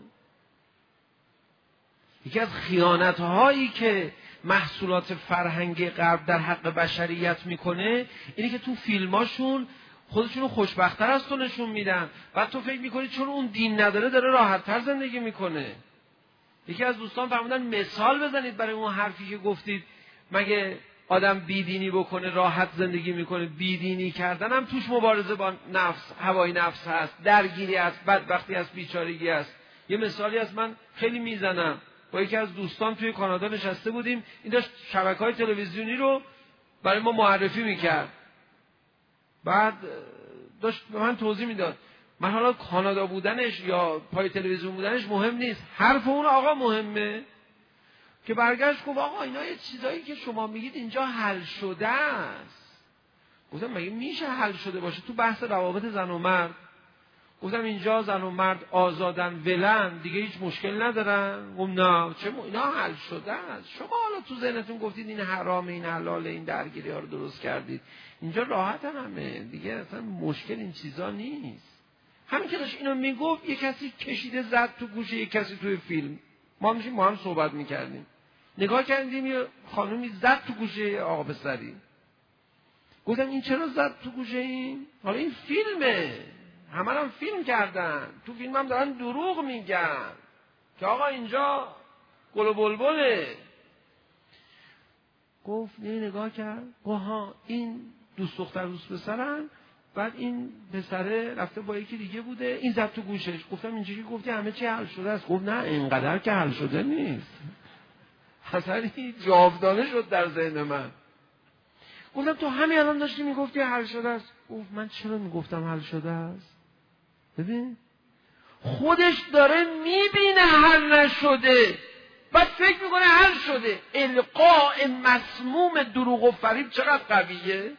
یکی از خیانت‌هایی که محصولات فرهنگی غرب در حق بشریت میکنه اینه که تو فیلماشون خودشونو خوشبخت‌تر از تو نشون میدن. بعد تو فکر میکنی چون اون دین نداره داره راحت‌تر زندگی میکنه. یکی از دوستان فرمودن مثال بزنید برای اون حرفی که گفتید مگه آدم بیدینی بکنه راحت زندگی میکنه؟ بیدینی کردن هم توش مبارزه با نفس، هوای نفس هست، درگیری هست، بدبختی هست، بیچارگی هست. یه مثالی از من خیلی میزنم. با یکی از دوستان توی کانادا نشسته بودیم، این داشت شبکه‌های تلویزیونی رو برای ما معرفی میکرد. بعد داشت به من توضیح میداد. من حالا کانادا بودنش یا پای تلویزیون بودنش مهم نیست، حرف اون آقا مهمه. که برگشت گفت آقا اینا یه چیزایی که شما میگید اینجا حل شده است. گفتم مگه میشه حل شده باشه؟ تو بحث روابط زن و مرد گفتم اینجا زن و مرد آزادن ولن دیگه هیچ مشکل ندارن. گفتم نه چه م... اینا حل شده است. شما حالا تو ذهنتون گفتید این حرامه این حلاله، این درگیری ها رو درست کردید. اینجا راحت همه دیگه، اصلا مشکل این چیزا نیست. همین که داشت اینو میگفت یه کسی کشیده زد تو گوشه یه کسی توی فیلم. ما میشیم با هم صحبت میکردیم، نگاه کردیم یه خانومی زد تو گوشه آقا پسری. گفتم این چرا زد تو گوشه این؟ حالا این فیلمه، همه هم فیلم کردن، تو فیلم هم دارن دروغ میگن که آقا اینجا گل و بلبله. گفت نه، نگاه کرد گفت ها این دوست دختر دوست پسرن، بعد این پسره رفته با یکی دیگه بوده، این زد تو گوشش. گفتم اینجوری گفتی همه چی حل شده است؟ گفت نه اینقدر که حل شده نیست. اصلا جاودانه شد در ذهن من. گفتم تو همین الان داشتی میگفتی حل شده است. گفت من چرا میگفتم حل شده است؟ ببین خودش داره میبینه حل نشده، بعد فکر میکنه حل شده. القاء مسموم دروغ و فریب چقدر قویه.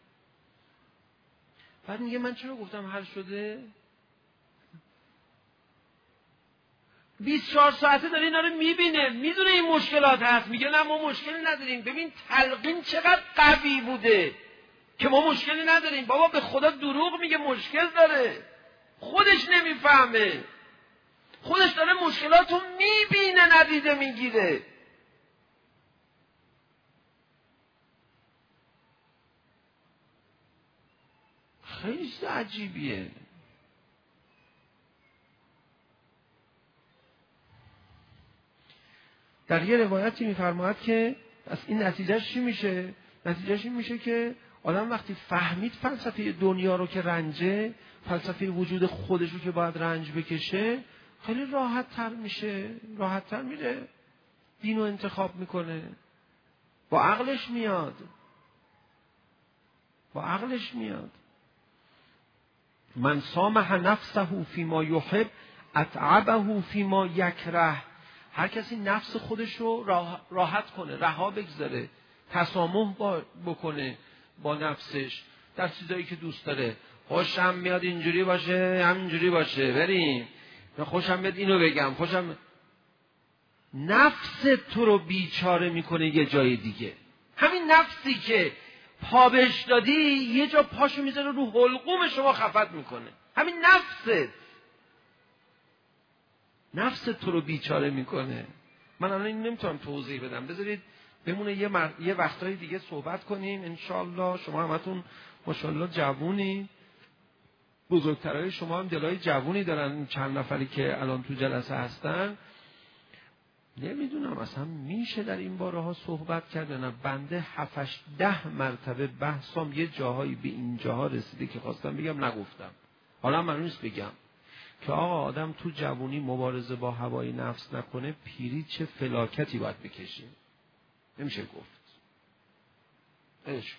بعد میگه من چرا گفتم حل شده؟ بیست و چهار ساعته داره اینا رو میبینه، میدونه این مشکلات هست، میگه نه ما مشکلی نداریم. ببین تلقین چقدر قوی بوده که ما مشکلی نداریم. بابا به خدا دروغ میگه مشکل داره، خودش نمیفهمه، خودش داره مشکلاتو میبینه ندیده میگیره. خیلی عجیبیه. در یه روایتی میفرماید که از این نتیجهش چی میشه؟ نتیجهش این میشه که آدم وقتی فهمید فلسفه دنیا رو که رنجه، فلسفه وجود خودش رو که باید رنج بکشه، خیلی راحت تر میشه، راحت تر میره دین رو انتخاب میکنه. با عقلش میاد، با عقلش میاد. من سامح نفسه فیما یحب اتعبه فیما یکره. هر کسی نفس خودش رو راحت کنه، رها بگذاره، تسامح بکنه با نفسش در چیزایی که دوست داره. خوشم میاد اینجوری باشه، همینجوری باشه، بریم. خوشم میاد اینو بگم، خوشم. نفس تو رو بیچاره میکنه یه جای دیگه. همین نفسی که پا بهش دادی یه جا پاشو میذاره رو حلقوم شما خفت میکنه. همین نفست نفس تو رو بیچاره میکنه. من الان این نمیتونم توضیح بدم، بذارید بمونه یه, مر... یه وقتای دیگه صحبت کنیم انشالله. شما همتون ماشاءالله جوونی، بزرگترهای شما هم دلای جوونی دارن، چند نفری که الان تو جلسه هستن. نمیدونم اصلا میشه در این باره ها صحبت کرده نه. بنده هفتش ده مرتبه بحثم یه جاهایی به این جاها رسیده که خواستم بگم نگفتم. حالا من نیست بگم که آقا آدم تو جوونی مبارزه با هوای نفس نکنه، پیری چه فلاکتی باید بکشیم. نمیشه گفت. عشق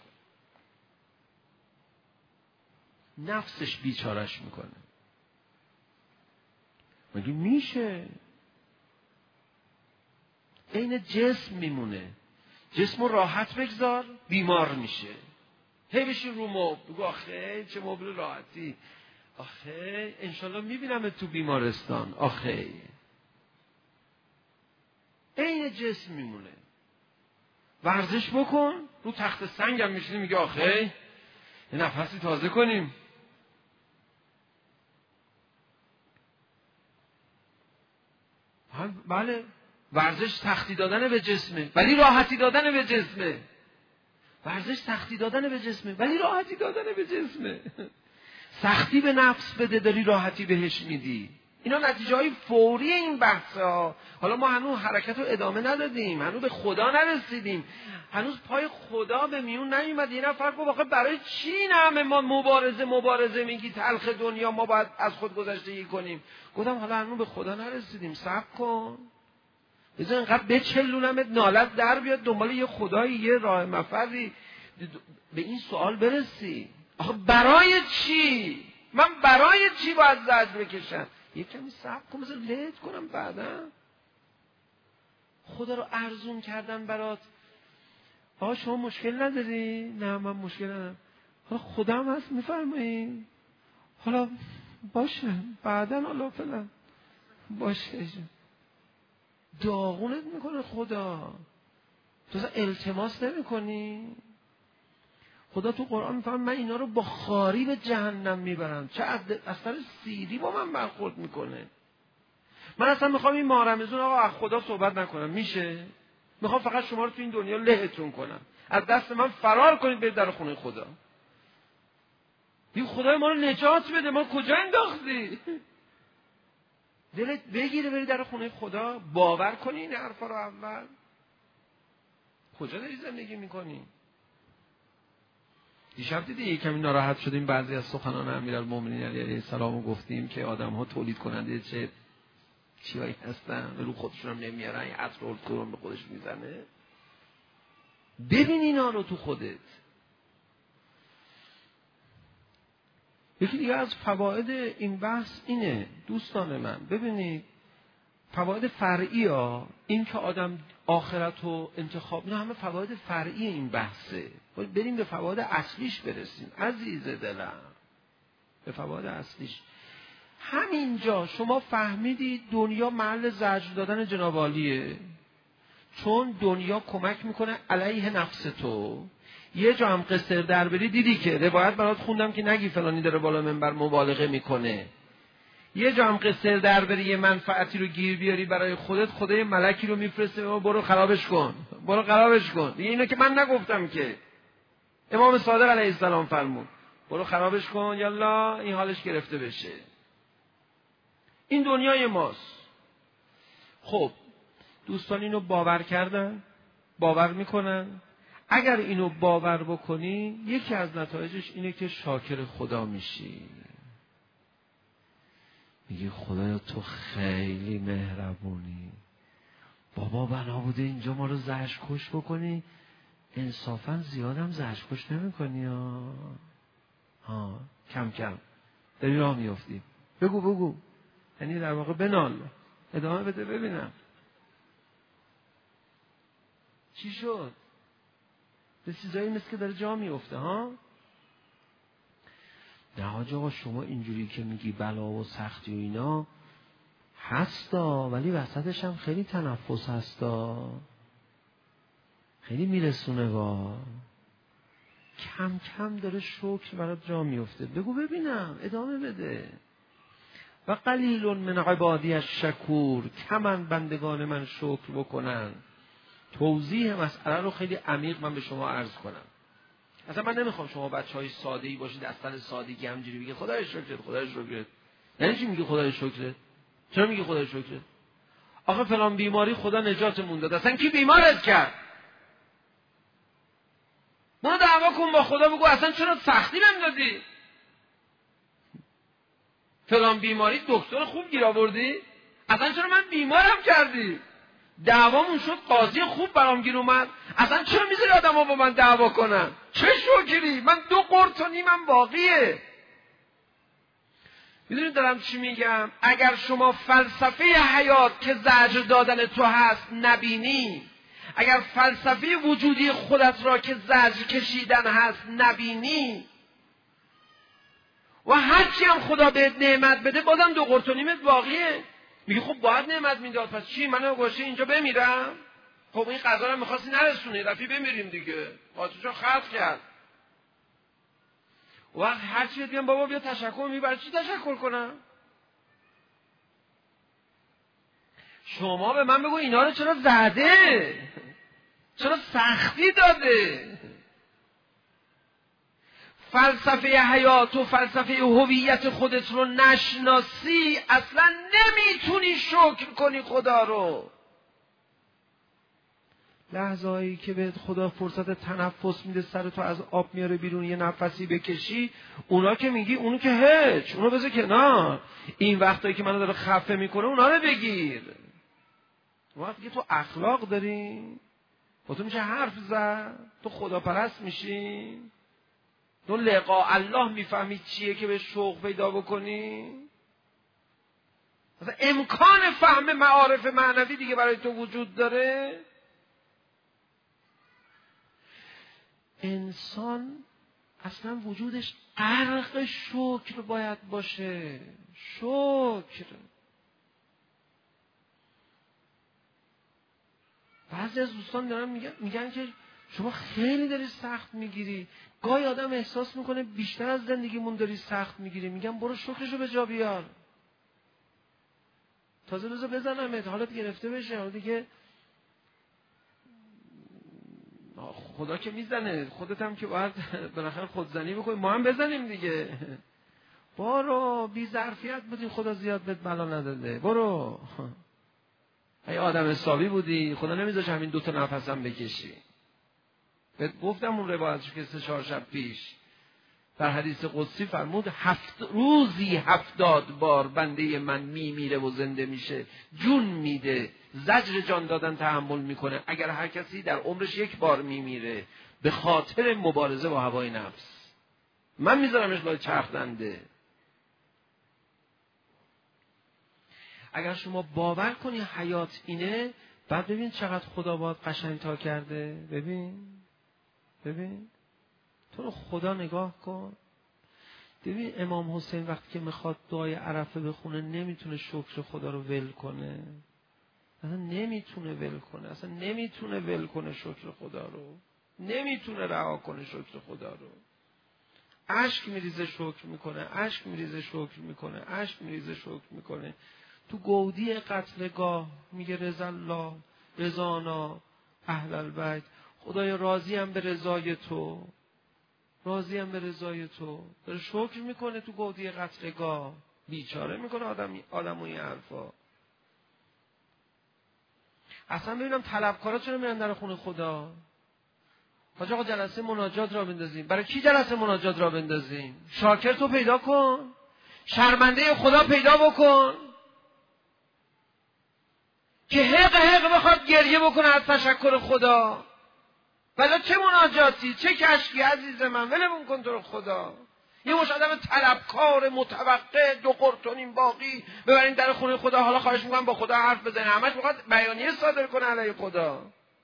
نفسش بیچارش میکنه. مگه میشه؟ این جسم میمونه، جسم رو راحت بگذار بیمار میشه. هی بشین رو مبل، بگو آخه چه مبل راحتی، آخه انشالله میبینم تو بیمارستان، آخه این جسم میمونه. ورزش بکن، رو تخت سنگ هم میشینی میگه آخه یه نفسی تازه کنیم. بله ورزش سختی دادن به جسمه ولی راحتی دادن به جسمه. ورزش سختی دادن به جسمه ولی راحتی دادن به جسمه. سختی به نفس بده، داری راحتی بهش میدی. اینا نتیجه های فوری این بحث ها. حالا ما هنوز حرکت رو ادامه ندادیم، هنوز به خدا نرسیدیم، هنوز پای خدا به میون نیومد. یه نفر گفت آخه برای چی همه ما مبارزه مبارزه میگی تلخ دنیا، ما باید از خود گذشتگی کنیم. گفتم حالا هنوز به خدا نرسیدیم، صبر کن، بذار اینقدر بچلونمت نالت در بیاد دنبال یه خدایی، یه راه مفری به این سوال برسی. آخه برای چی؟ من برای چی باید زجر بکشم؟ یه کمی صبر کن، بذار لهت کنم بعدا. خدا رو ارزون کردن برات. آقا شما مشکل نداری؟ نه من مشکل ندارم. حالا خدا هم هست میفرمایی؟ حالا باشه بعدا، حالا فلان باشه. داغونت میکنه خدا، تو اصلا التماس نمی کنی. خدا تو قرآن میفرماید من اینا رو با خاری به جهنم میبرم. چه از اثر سیری با من برخورد میکنه. من اصلا میخوام این ماه رمضان آقا از خدا صحبت نکنم، میشه؟ میخوام فقط شما رو تو این دنیا لهتون کنم، از دست من فرار کنید برید در خونه خدا. این خدای ما رو نجات بده، ما کجا انداختی؟ دلت بگیره بری در خونه خدا، باور کنی این حرفا رو اول. کجا داری زندگی میکنی؟ دیشب دیدی یه کمی ناراحت شدیم بعضی از سخنان امیرالمومنین علیه السلام رو گفتیم که آدم ها تولید کننده چه چیایی هستن، رو خودشون هم نمیارن، یه عطر الکرون به خودش میزنه. ببین اینا رو تو خودت. یکی دیگه از فواید این بحث اینه دوستان من، ببینید فواید فرعی ها، این که آدم آخرت رو انتخاب، اینا همه فواید فرعی این بحثه. باید بریم به فواید اصلیش برسیم عزیز دلم، به فواید اصلیش. همینجا شما فهمیدید دنیا محل زجر دادن جناب عالیه، چون دنیا کمک میکنه علیه نفس تو. یه جا هم قصر در بری دیدی که روایت برات خوندم که نگی فلانی داره بالا منبر مبالغه میکنه. یه جا هم قصر در بری یه منفعتی رو گیر بیاری برای خودت، خدای ملکی رو میفرسته برو خرابش کن، برو خرابش کن. اینو که من نگفتم که، امام صادق علیه السلام فرمود برو خرابش کن، یالا این حالش گرفته بشه. این دنیای ماست. خب دوستان اینو باور کردن، باور میکنن. اگر اینو باور بکنی یکی از نتایجش اینه که شاکر خدا میشی. میگی خدایا تو خیلی مهربونی، بابا بنا بوده اینجا ما رو زجر کش بکنی، انصافا زیادم زجر کش نمی کنی ها. ها کم کم داری راه میافتی. بگو بگو، یعنی در واقع بنال، ادامه بده ببینم چی شد. به چیزایی مثل که داره جا میفته ها. نه حاج آقا شما اینجوری که میگی بلا و سختی و اینا هستا، ولی وسطش هم خیلی تنفس هستا، خیلی میرسونه با کم کم داره شکر برات جا میفته. بگو ببینم، ادامه بده. و قلیل من عبادی الشکور، کمن بندگان من شکر بکنن. توضیح مسئله رو خیلی عمیق من به شما عرض کنم. اصلا من نمیخوام شما بچهای ساده‌ای باشید از سر سادگی همجوری بگید خدای شکرت خدای شکرت. یعنی چی میگی خدای شکرت؟ چرا میگی خدای شکرت؟ آخه فلان بیماری خدا نجاتمون داد. اصلا کی بیمارت کرد؟ برو دعوا کن با خدا، بگو اصلا چرا سختی بهم دادی؟ فلان بیماری دکتر خوب گیر آوردی؟ اصلا چرا من بیمارم کردی؟ دعوامون شد قاضی خوب برام گیر اومد. اصلا چرا میذاری آدم‌ها با من دعوا کنن؟ چه شکری؟ من دو قرط و نیمم باقیه. میدونید دارم چی میگم؟ اگر شما فلسفه حیات که زجر دادن تو هست نبینی، اگر فلسفه وجودی خودت را که زجر کشیدن هست نبینی، و هرچی هم خدا بهت نعمت بده بازم دو قرط و نیمت باقیه. میگه خب باید نعمت میداد، پس چی منو گوشه اینجا بمیرم؟ خب این قضا رو میخواستی نرسونی، رفی بمیریم دیگه، واسه خلق کرد. وقت هرچی بگم بابا بیا تشکر می، برای چی تشکر کنم؟ شما به من بگو اینا رو چرا زده؟ چرا سختی داده؟ فلسفه حیات و فلسفه هویت خودت رو نشناسی اصلا نمیتونی شکر کنی خدا رو. لحظه‌ای که به خدا فرصت تنفس میده، سر تو از آب میاره بیرون، یه نفسی بکشی، اونا که میگی اونو که هیچ، اونو بذار کنار. این وقتایی که منو داره خفه میکنه اونا رو بگیر. وقتی که تو اخلاق داری با تو میشه حرف زد، تو خدا پرست میشی، تو لقاء الله میفهمی چیه که به شوق پیدا بکنی. مثلا امکان فهم معارف معنوی دیگه برای تو وجود داره. انسان اصلا وجودش غرق شکر باید باشه. شکر. بعضی از دوستان دارن میگن میگن که شما خیلی داری سخت میگیری. گاهی آدم احساس میکنه بیشتر از زندگیمون داری سخت میگیری. میگم برو شکرشو به جا بیار. تازه بذار بزنمت، حالت گرفته بشه. حالا دیگه خدا که میزنه، خودت هم که باید بالاخره خودزنی بکنی، ما هم بزنیم دیگه. برو، بی ظرفیت بودی خدا زیاد بهت بلا نداده. برو. ای آدم حسابی بودی خدا نمیذاش همین دو تا نفسم بکشی. بهت گفتم اون روایتش که سه چهار شب پیش در حدیث قدسی فرمود هفت روزی هفتاد بار بنده من میمیره و زنده میشه، جون میده، زجر جان دادن تحمل میکنه. اگر هر کسی در عمرش یک بار میمیره به خاطر مبارزه با هوای نفس، من میذارمش لای چرخ دنده. اگر شما باور کنی حیات اینه، بعد ببین چقدر خدا باید قشنگ تا کرده. ببین ببین تو رو خدا نگاه کن. ببین امام حسین وقتی که میخواد دعای عرفه بخونه نمیتونه شکر خدا رو ول کنه، اصلا نمیتونه ول کنه، اصلا نمیتونه ول کنه شکر خدا رو، نمیتونه رها کنه شکر خدا رو. اشک میریزه شکر میکنه، اشک میریزه شکر میکنه، اشک میریزه شکر میکنه. تو گودی قتلگاه میگه رضا الله رضانا اهل البیت، خدای راضیم به رضای تو، راضیم به رضای تو. داره شکر میکنه تو گودی قتلگاه، بیچاره میکنه آدم آدمو این حرفا. اصلا ببینم طلبکارا چرا میرن در خونه خدا؟ حاج آقا جلسه مناجات را بندازیم. برای کی جلسه مناجات را بندازیم؟ شاکر تو پیدا کن، شرمنده خدا پیدا بکن که حق حق بخواد گریه بکنه از تشکر خدا. ولی چه مناجاتی، چه کشکی عزیز من، ولمون کن تو رو خدا. یه مش آدم طلبکار متوقع دو قرتونیم باقی ببرین در خونه خدا. حالا خواهش میکنم با خدا حرف بزنین، همش میخواد بیانیه صادر کنه علیه خدا.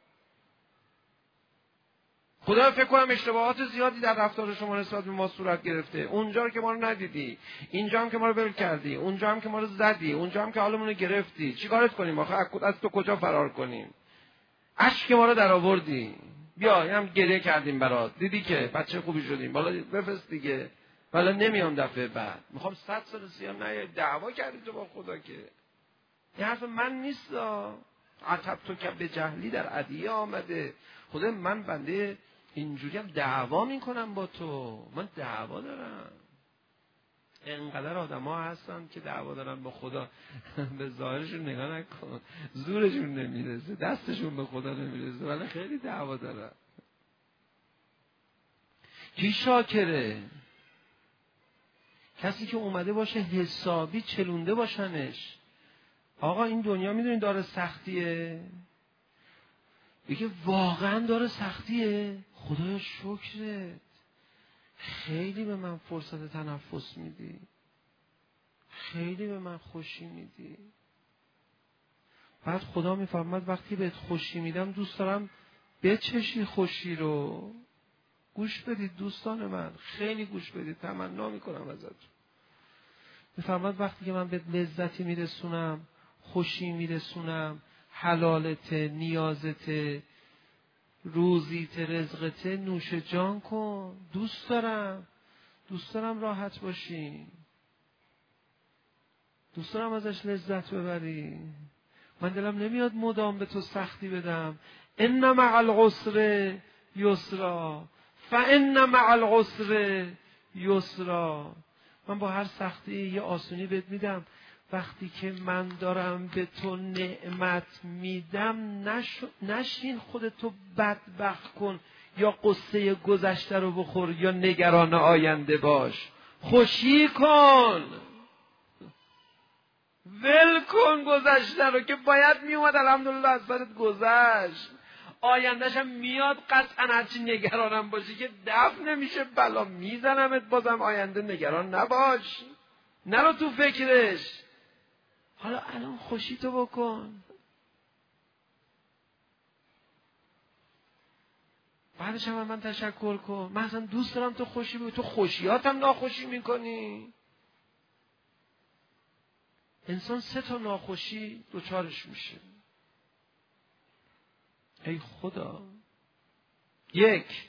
خدا فکر کنم اشتباهات زیادی در رفتار شما نسبت به ما صورت گرفته. اونجا که ما رو ندیدی، اینجا هم که ما رو ول کردی، اونجا هم که ما رو زدی، اونجا هم که حالمون رو گرفتی. چیکارت کنیم آخه؟ از تو کجا فرار کنیم؟ اشک ما رو در آوردی. بیا اینم گریه کردیم برات، دیدی که بچه خوبی شدیم، بالا بفرست دیگه. والا نمیام دفعه بعد. میخوام صد سال سیام نه دعوا کردی تو با خدا که. این حرف من نیست. عتب تو که به جهلی در عدیه آمده. خدا من بنده اینجوری هم دعوا میکنم با تو، من دعوا دارم. اینقدر آدم ها هستن که دعوا دارن با خدا. به ظاهرشون نگاه نکن، زورشون نمیرسه، دستشون به خدا نمیرسه، ولی خیلی دعوا دارن. کی شاکره؟ کسی که اومده باشه حسابی چلونده باشنش. آقا این دنیا میدونی داره سختیه؟ بگه واقعا داره سختیه؟ خدایا شکرت، خیلی به من فرصت تنفس میدی، خیلی به من خوشی میدی. بعد خدا میفرماد وقتی بهت خوشی میدم دوست دارم بچشی خوشی رو. گوش بدید دوستان من، خیلی گوش بدید، تمنا میکنم ازتون. میفرماد وقتی که من بهت لذتی میرسونم، خوشی میرسونم، حلالت، نیازت، روزیت، رزقت، نوش جان کن. دوست دارم، دوست دارم راحت باشی، دوست دارم ازش لذت ببری. من دلم نمیاد مدام به تو سختی بدم. ان مع العسر یسرا فان مع العسر یسرا. من با هر سختی یه آسونی بهت میدم. وقتی که من دارم به تو نعمت میدم نش... نشین خودتو بدبخت کن یا قصه گذشته رو بخور یا نگران آینده باش. خوشی کن، ول کن گذشته رو که باید میومد الحمدلله از سرت گذشت. آیندهش هم میاد قطعا، هرچی نگرانم باشی که دفع نمیشه، بلا میزنمت. بازم آینده نگران نباش، نرو تو فکرش. حالا الان خوشی تو بکن، بعدش هم من تشکر کن. من اصلا دوست دارم تو خوشی بگی. تو خوشیاتم ناخوشی میکنی. انسان سه تا ناخوشی دوچارش میشه. ای خدا، یک،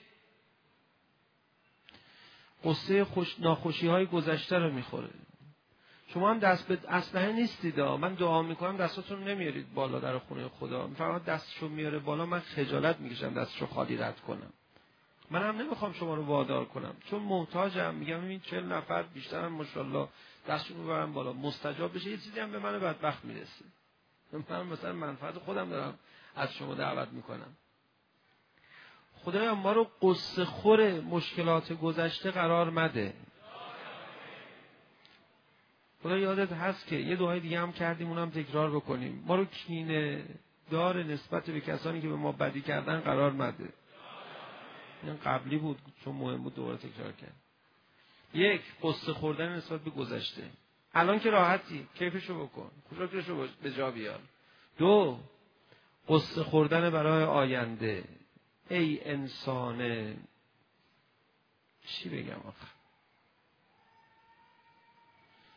قصه خوش ناخوشی های گذشته رو میخوره. شما هم دست به اسلحه نیستید. من دعا میکنم دستاتون نمیارید بالا در خونه خدا. میفرماد دستشو میاره بالا، من خجالت میکشم دستشو خالی رد کنم. من هم نمیخوام شما رو وادار کنم، چون محتاجم. میگم این چهل نفر بیشترم ماشاءالله دستشو میبرم بالا، مستجاب بشه. یه چیزی هم به من بدبخت میرسه. من مثلا منفعت خودم دارم از شما دعوت میکنم. خدایا ما رو قصه خور مشکلات گذشته قرار مده. خدا یادت هست که یه دعای دیگه هم کردیم، اونم تکرار بکنیم. ما رو کینه دار نسبت به کسانی که به ما بدی کردن قرار مده. این قبلی بود چون مهم بود دوباره تکرار کرد. یک، قصه خوردن نسبت به گذشته. الان که راحتی کیفشو بکن، خوشحالشو به جا بیار. دو، قصه خوردن برای آینده. ای انسان، چی بگم آخه،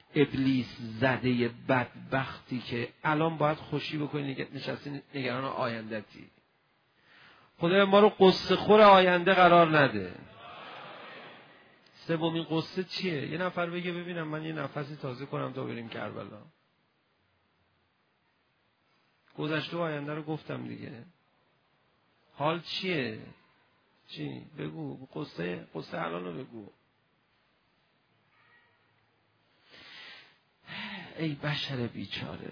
ابلیس زده بدبختی که الان باید خوشی بکنی نشستی نگران آیندتی. خدا ما رو قصه خور آینده قرار نده. سومین قصه چیه؟ یه نفر بگه ببینم من یه نفسی تازه کنم تا بریم کربلا. گذشته و آینده رو گفتم دیگه. حال چیه؟ چی؟ بگو. قصه قصه الان رو بگو. ای بشر بیچاره.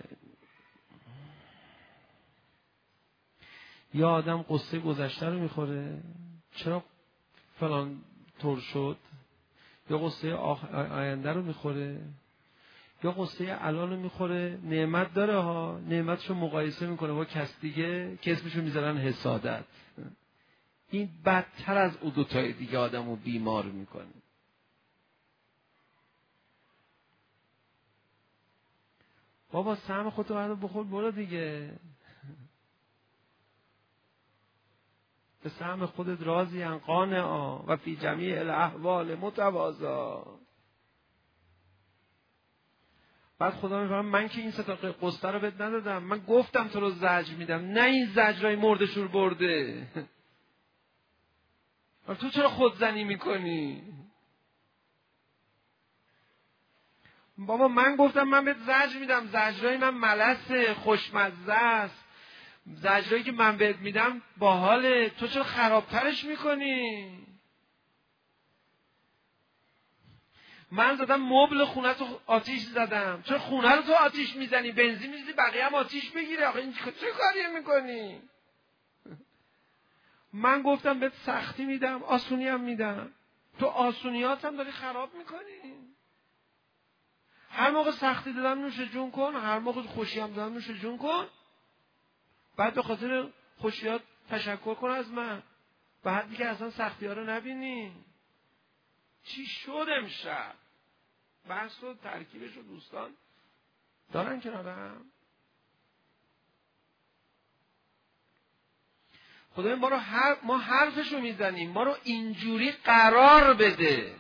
یا آدم قصه گذشته رو میخوره چرا فلان طور شد، یا قصه آینده رو میخوره، یا قصه الان رو میخوره. نعمت داره ها، نعمتشو مقایسه میکنه با کس دیگه که اسمشو میذارن حسادت. این بدتر از او دوتای دیگه آدمو بیمار میکنه. بابا سهم خودتو باید بخور برو دیگه. به سهم خودت راضی ان قانعا و فی جمیع الاحوال متواضعا. بعد خدا میفهمه من که این ستا قصه رو بهت ندادم، من گفتم تو رو زجر میدم، نه این زجرای مرده شور برده. تو چرا خودزنی میکنی؟ بابا من گفتم من بهت زجر میدم، زجرای من ملسه، خوشمزه است، زجرایی که من بهت میدم باحاله، تو چرا خرابترش میکنی؟ من زدم مبل خونه تو آتیش زدم، چرا خونه رو تو آتیش میزنی؟ بنزین میزنی بقیه هم آتیش بگیره. آخه این چه کاری میکنی؟ من گفتم بهت سختی میدم، آسونی هم میدم، تو آسونیات هم داری خراب میکنی. هر موقع سختی دادم نوش جون کن، هر موقع خوشی هم دادم نوش جون کن. بعد به خاطر خوشیات تشکر کن از من، بعد دیگه اصلا سختی ها رو نبینی. چی شد امشب؟ بحث و ترکیبش و دوستان دارن کنارم. خدای ما رو هر ما حرفشو میزنیم، ما رو اینجوری قرار بده.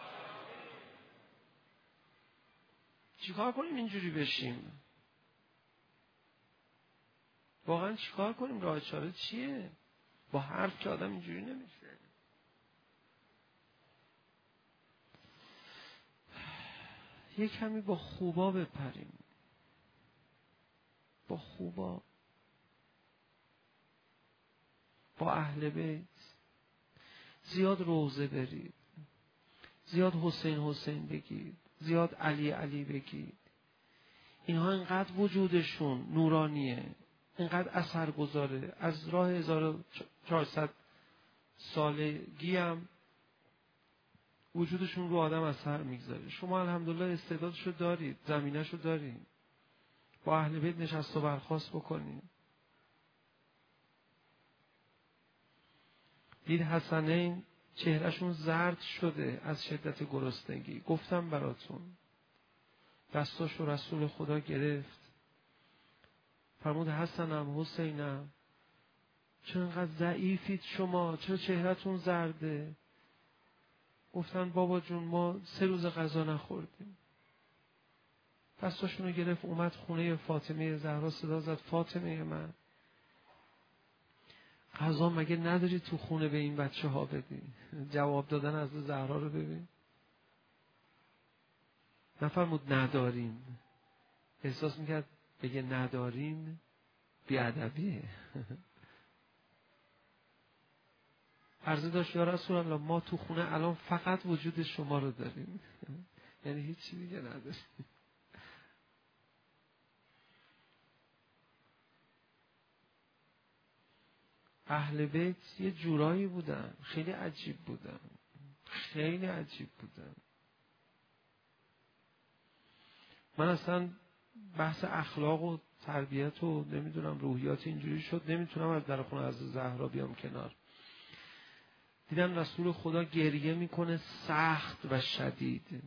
چیکار کنیم اینجوری بشیم؟ واقعا چیکار کنیم؟ راه چاره چیه؟ با حرف که آدم اینجوری نمیشه. یه کمی با خوبا بپریم، با خوبا، با اهل بیت. زیاد روزه برید، زیاد حسین حسین بگید، زیاد علی علی بگید. اینها اینقدر وجودشون نورانیه، اینقدر اثر گذاره. از راه هزار و چهارصد سالگی هم وجودشون رو آدم اثر میگذاره. شما الحمدلله استعدادشو دارید، زمینهشو دارید، با اهل بیت نشست و برخاست بکنید. دید حسنین چهرهشون زرد شده از شدت گرسنگی. گفتم براتون، دستاشو رسول خدا گرفت، فرمود حسنم حسینم چرا انقدر ضعیفید شما، چرا چهرهتون زرده؟ گفتن بابا جون ما سه روز غذا نخوردیم. دستاشونو گرفت اومد خونه فاطمه زهرا، صدا زد فاطمه من، غذا مگه نداری تو خونه به این بچه ها بدی؟ جواب دادن از زهرا رو ببین. نفرمود نداریم. احساس میکرد بگه نداریم بیادبیه. عرضه داشت یا رسول الله ما تو خونه الان فقط وجود شما رو داریم. یعنی هیچی دیگه نداریم. اهل بیت یه جورایی بودن، خیلی عجیب بودن، خیلی عجیب بودن. من اصلا بحث اخلاق و تربیت و نمیدونم روحیات اینجوری شد نمیتونم از در خونه از زهرا بیام کنار. دیدم رسول خدا گریه میکنه سخت و شدید.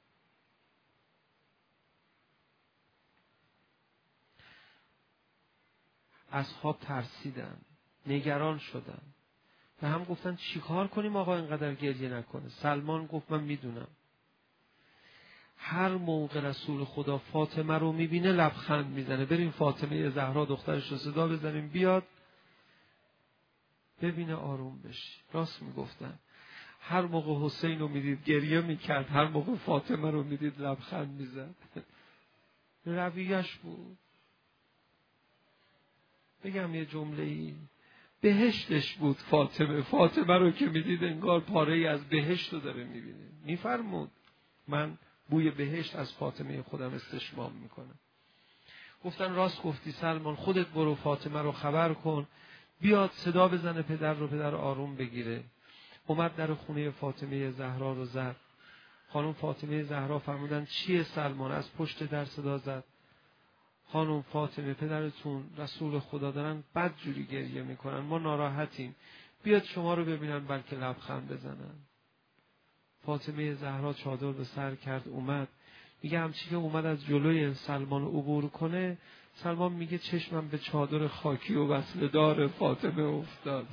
اصحاب ترسیدن، نگران شدن، و هم گفتن چیکار کنیم آقا اینقدر گریه نکنه. سلمان گفت من میدونم. هر موقع رسول خدا فاطمه رو میبینه لبخند میزنه. بریم فاطمه زهرا دخترش رو صدا بزنیم بیاد ببینه آروم بشی. راست میگفتن. هر موقع حسین رو میدید گریه میکرد، هر موقع فاطمه رو میدید لبخند میزد. رویش بود. بگم یه جمله ای، بهشتش بود فاطمه. فاطمه رو که میدید انگار پاره ای از بهشت رو داره میبینه. میفرمود من بوی بهشت از فاطمه خودم استشمام میکنم. گفتن راست گفتی سلمان، خودت برو فاطمه رو خبر کن بیاد صدا بزنه پدر رو، پدر آروم بگیره. اومد در خونه فاطمه زهرا رو زد. خانم فاطمه زهرا فرمودن چیه سلمان؟ از پشت در صدا زد خانم فاطمه پدرتون رسول خدا دارن بد جوری گریه میکنن، ما ناراحتیم، بیاد شما رو ببینن بلکه لبخند بزنن. فاطمه زهرا چادر به سر کرد اومد. میگه همچی که اومد از جلوی سلمان عبور کنه، سلمان میگه چشمم به چادر خاکی و وصله دار فاطمه افتاد.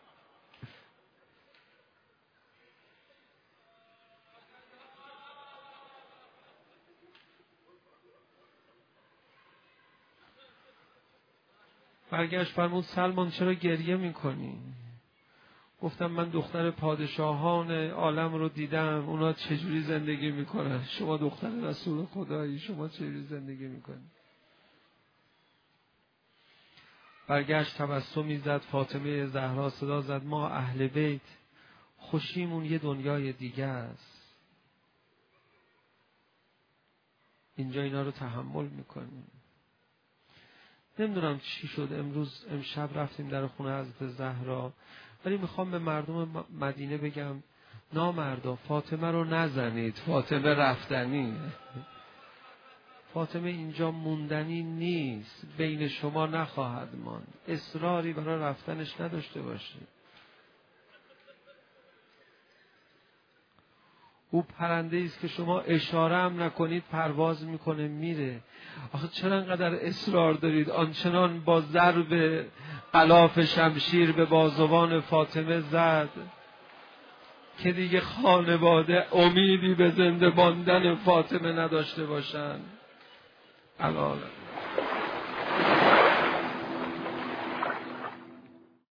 برگشت فرمود سلمان چرا گریه میکنی؟ گفتم من دختر پادشاهان عالم رو دیدم، اونا چجوری زندگی میکنن، شما دختر رسول خدایی، شما چجوری زندگی میکنی؟ برگشت تبسمی زد. فاطمه زهرا صدا زد ما اهل بیت خوشیمون یه دنیای دیگه است، اینجا اینا رو تحمل میکنیم. نمیدونم چی شد امروز امشب رفتیم در خونه حضرت زهرا، ولی میخوام به مردم مدینه بگم نامردا فاطمه رو نزنید، فاطمه رفتنی، فاطمه اینجا موندنی نیست، بین شما نخواهد ماند، اصراری برای رفتنش نداشته باشید. او پرنده است که شما اشاره هم نکنید پرواز میکنه میره. آخه چرا انقدر اصرار دارید؟ آنچنان با ضرب غلاف شمشیر به بازوان فاطمه زد که دیگه خانواده امیدی به زنده ماندن فاطمه نداشته باشند. الان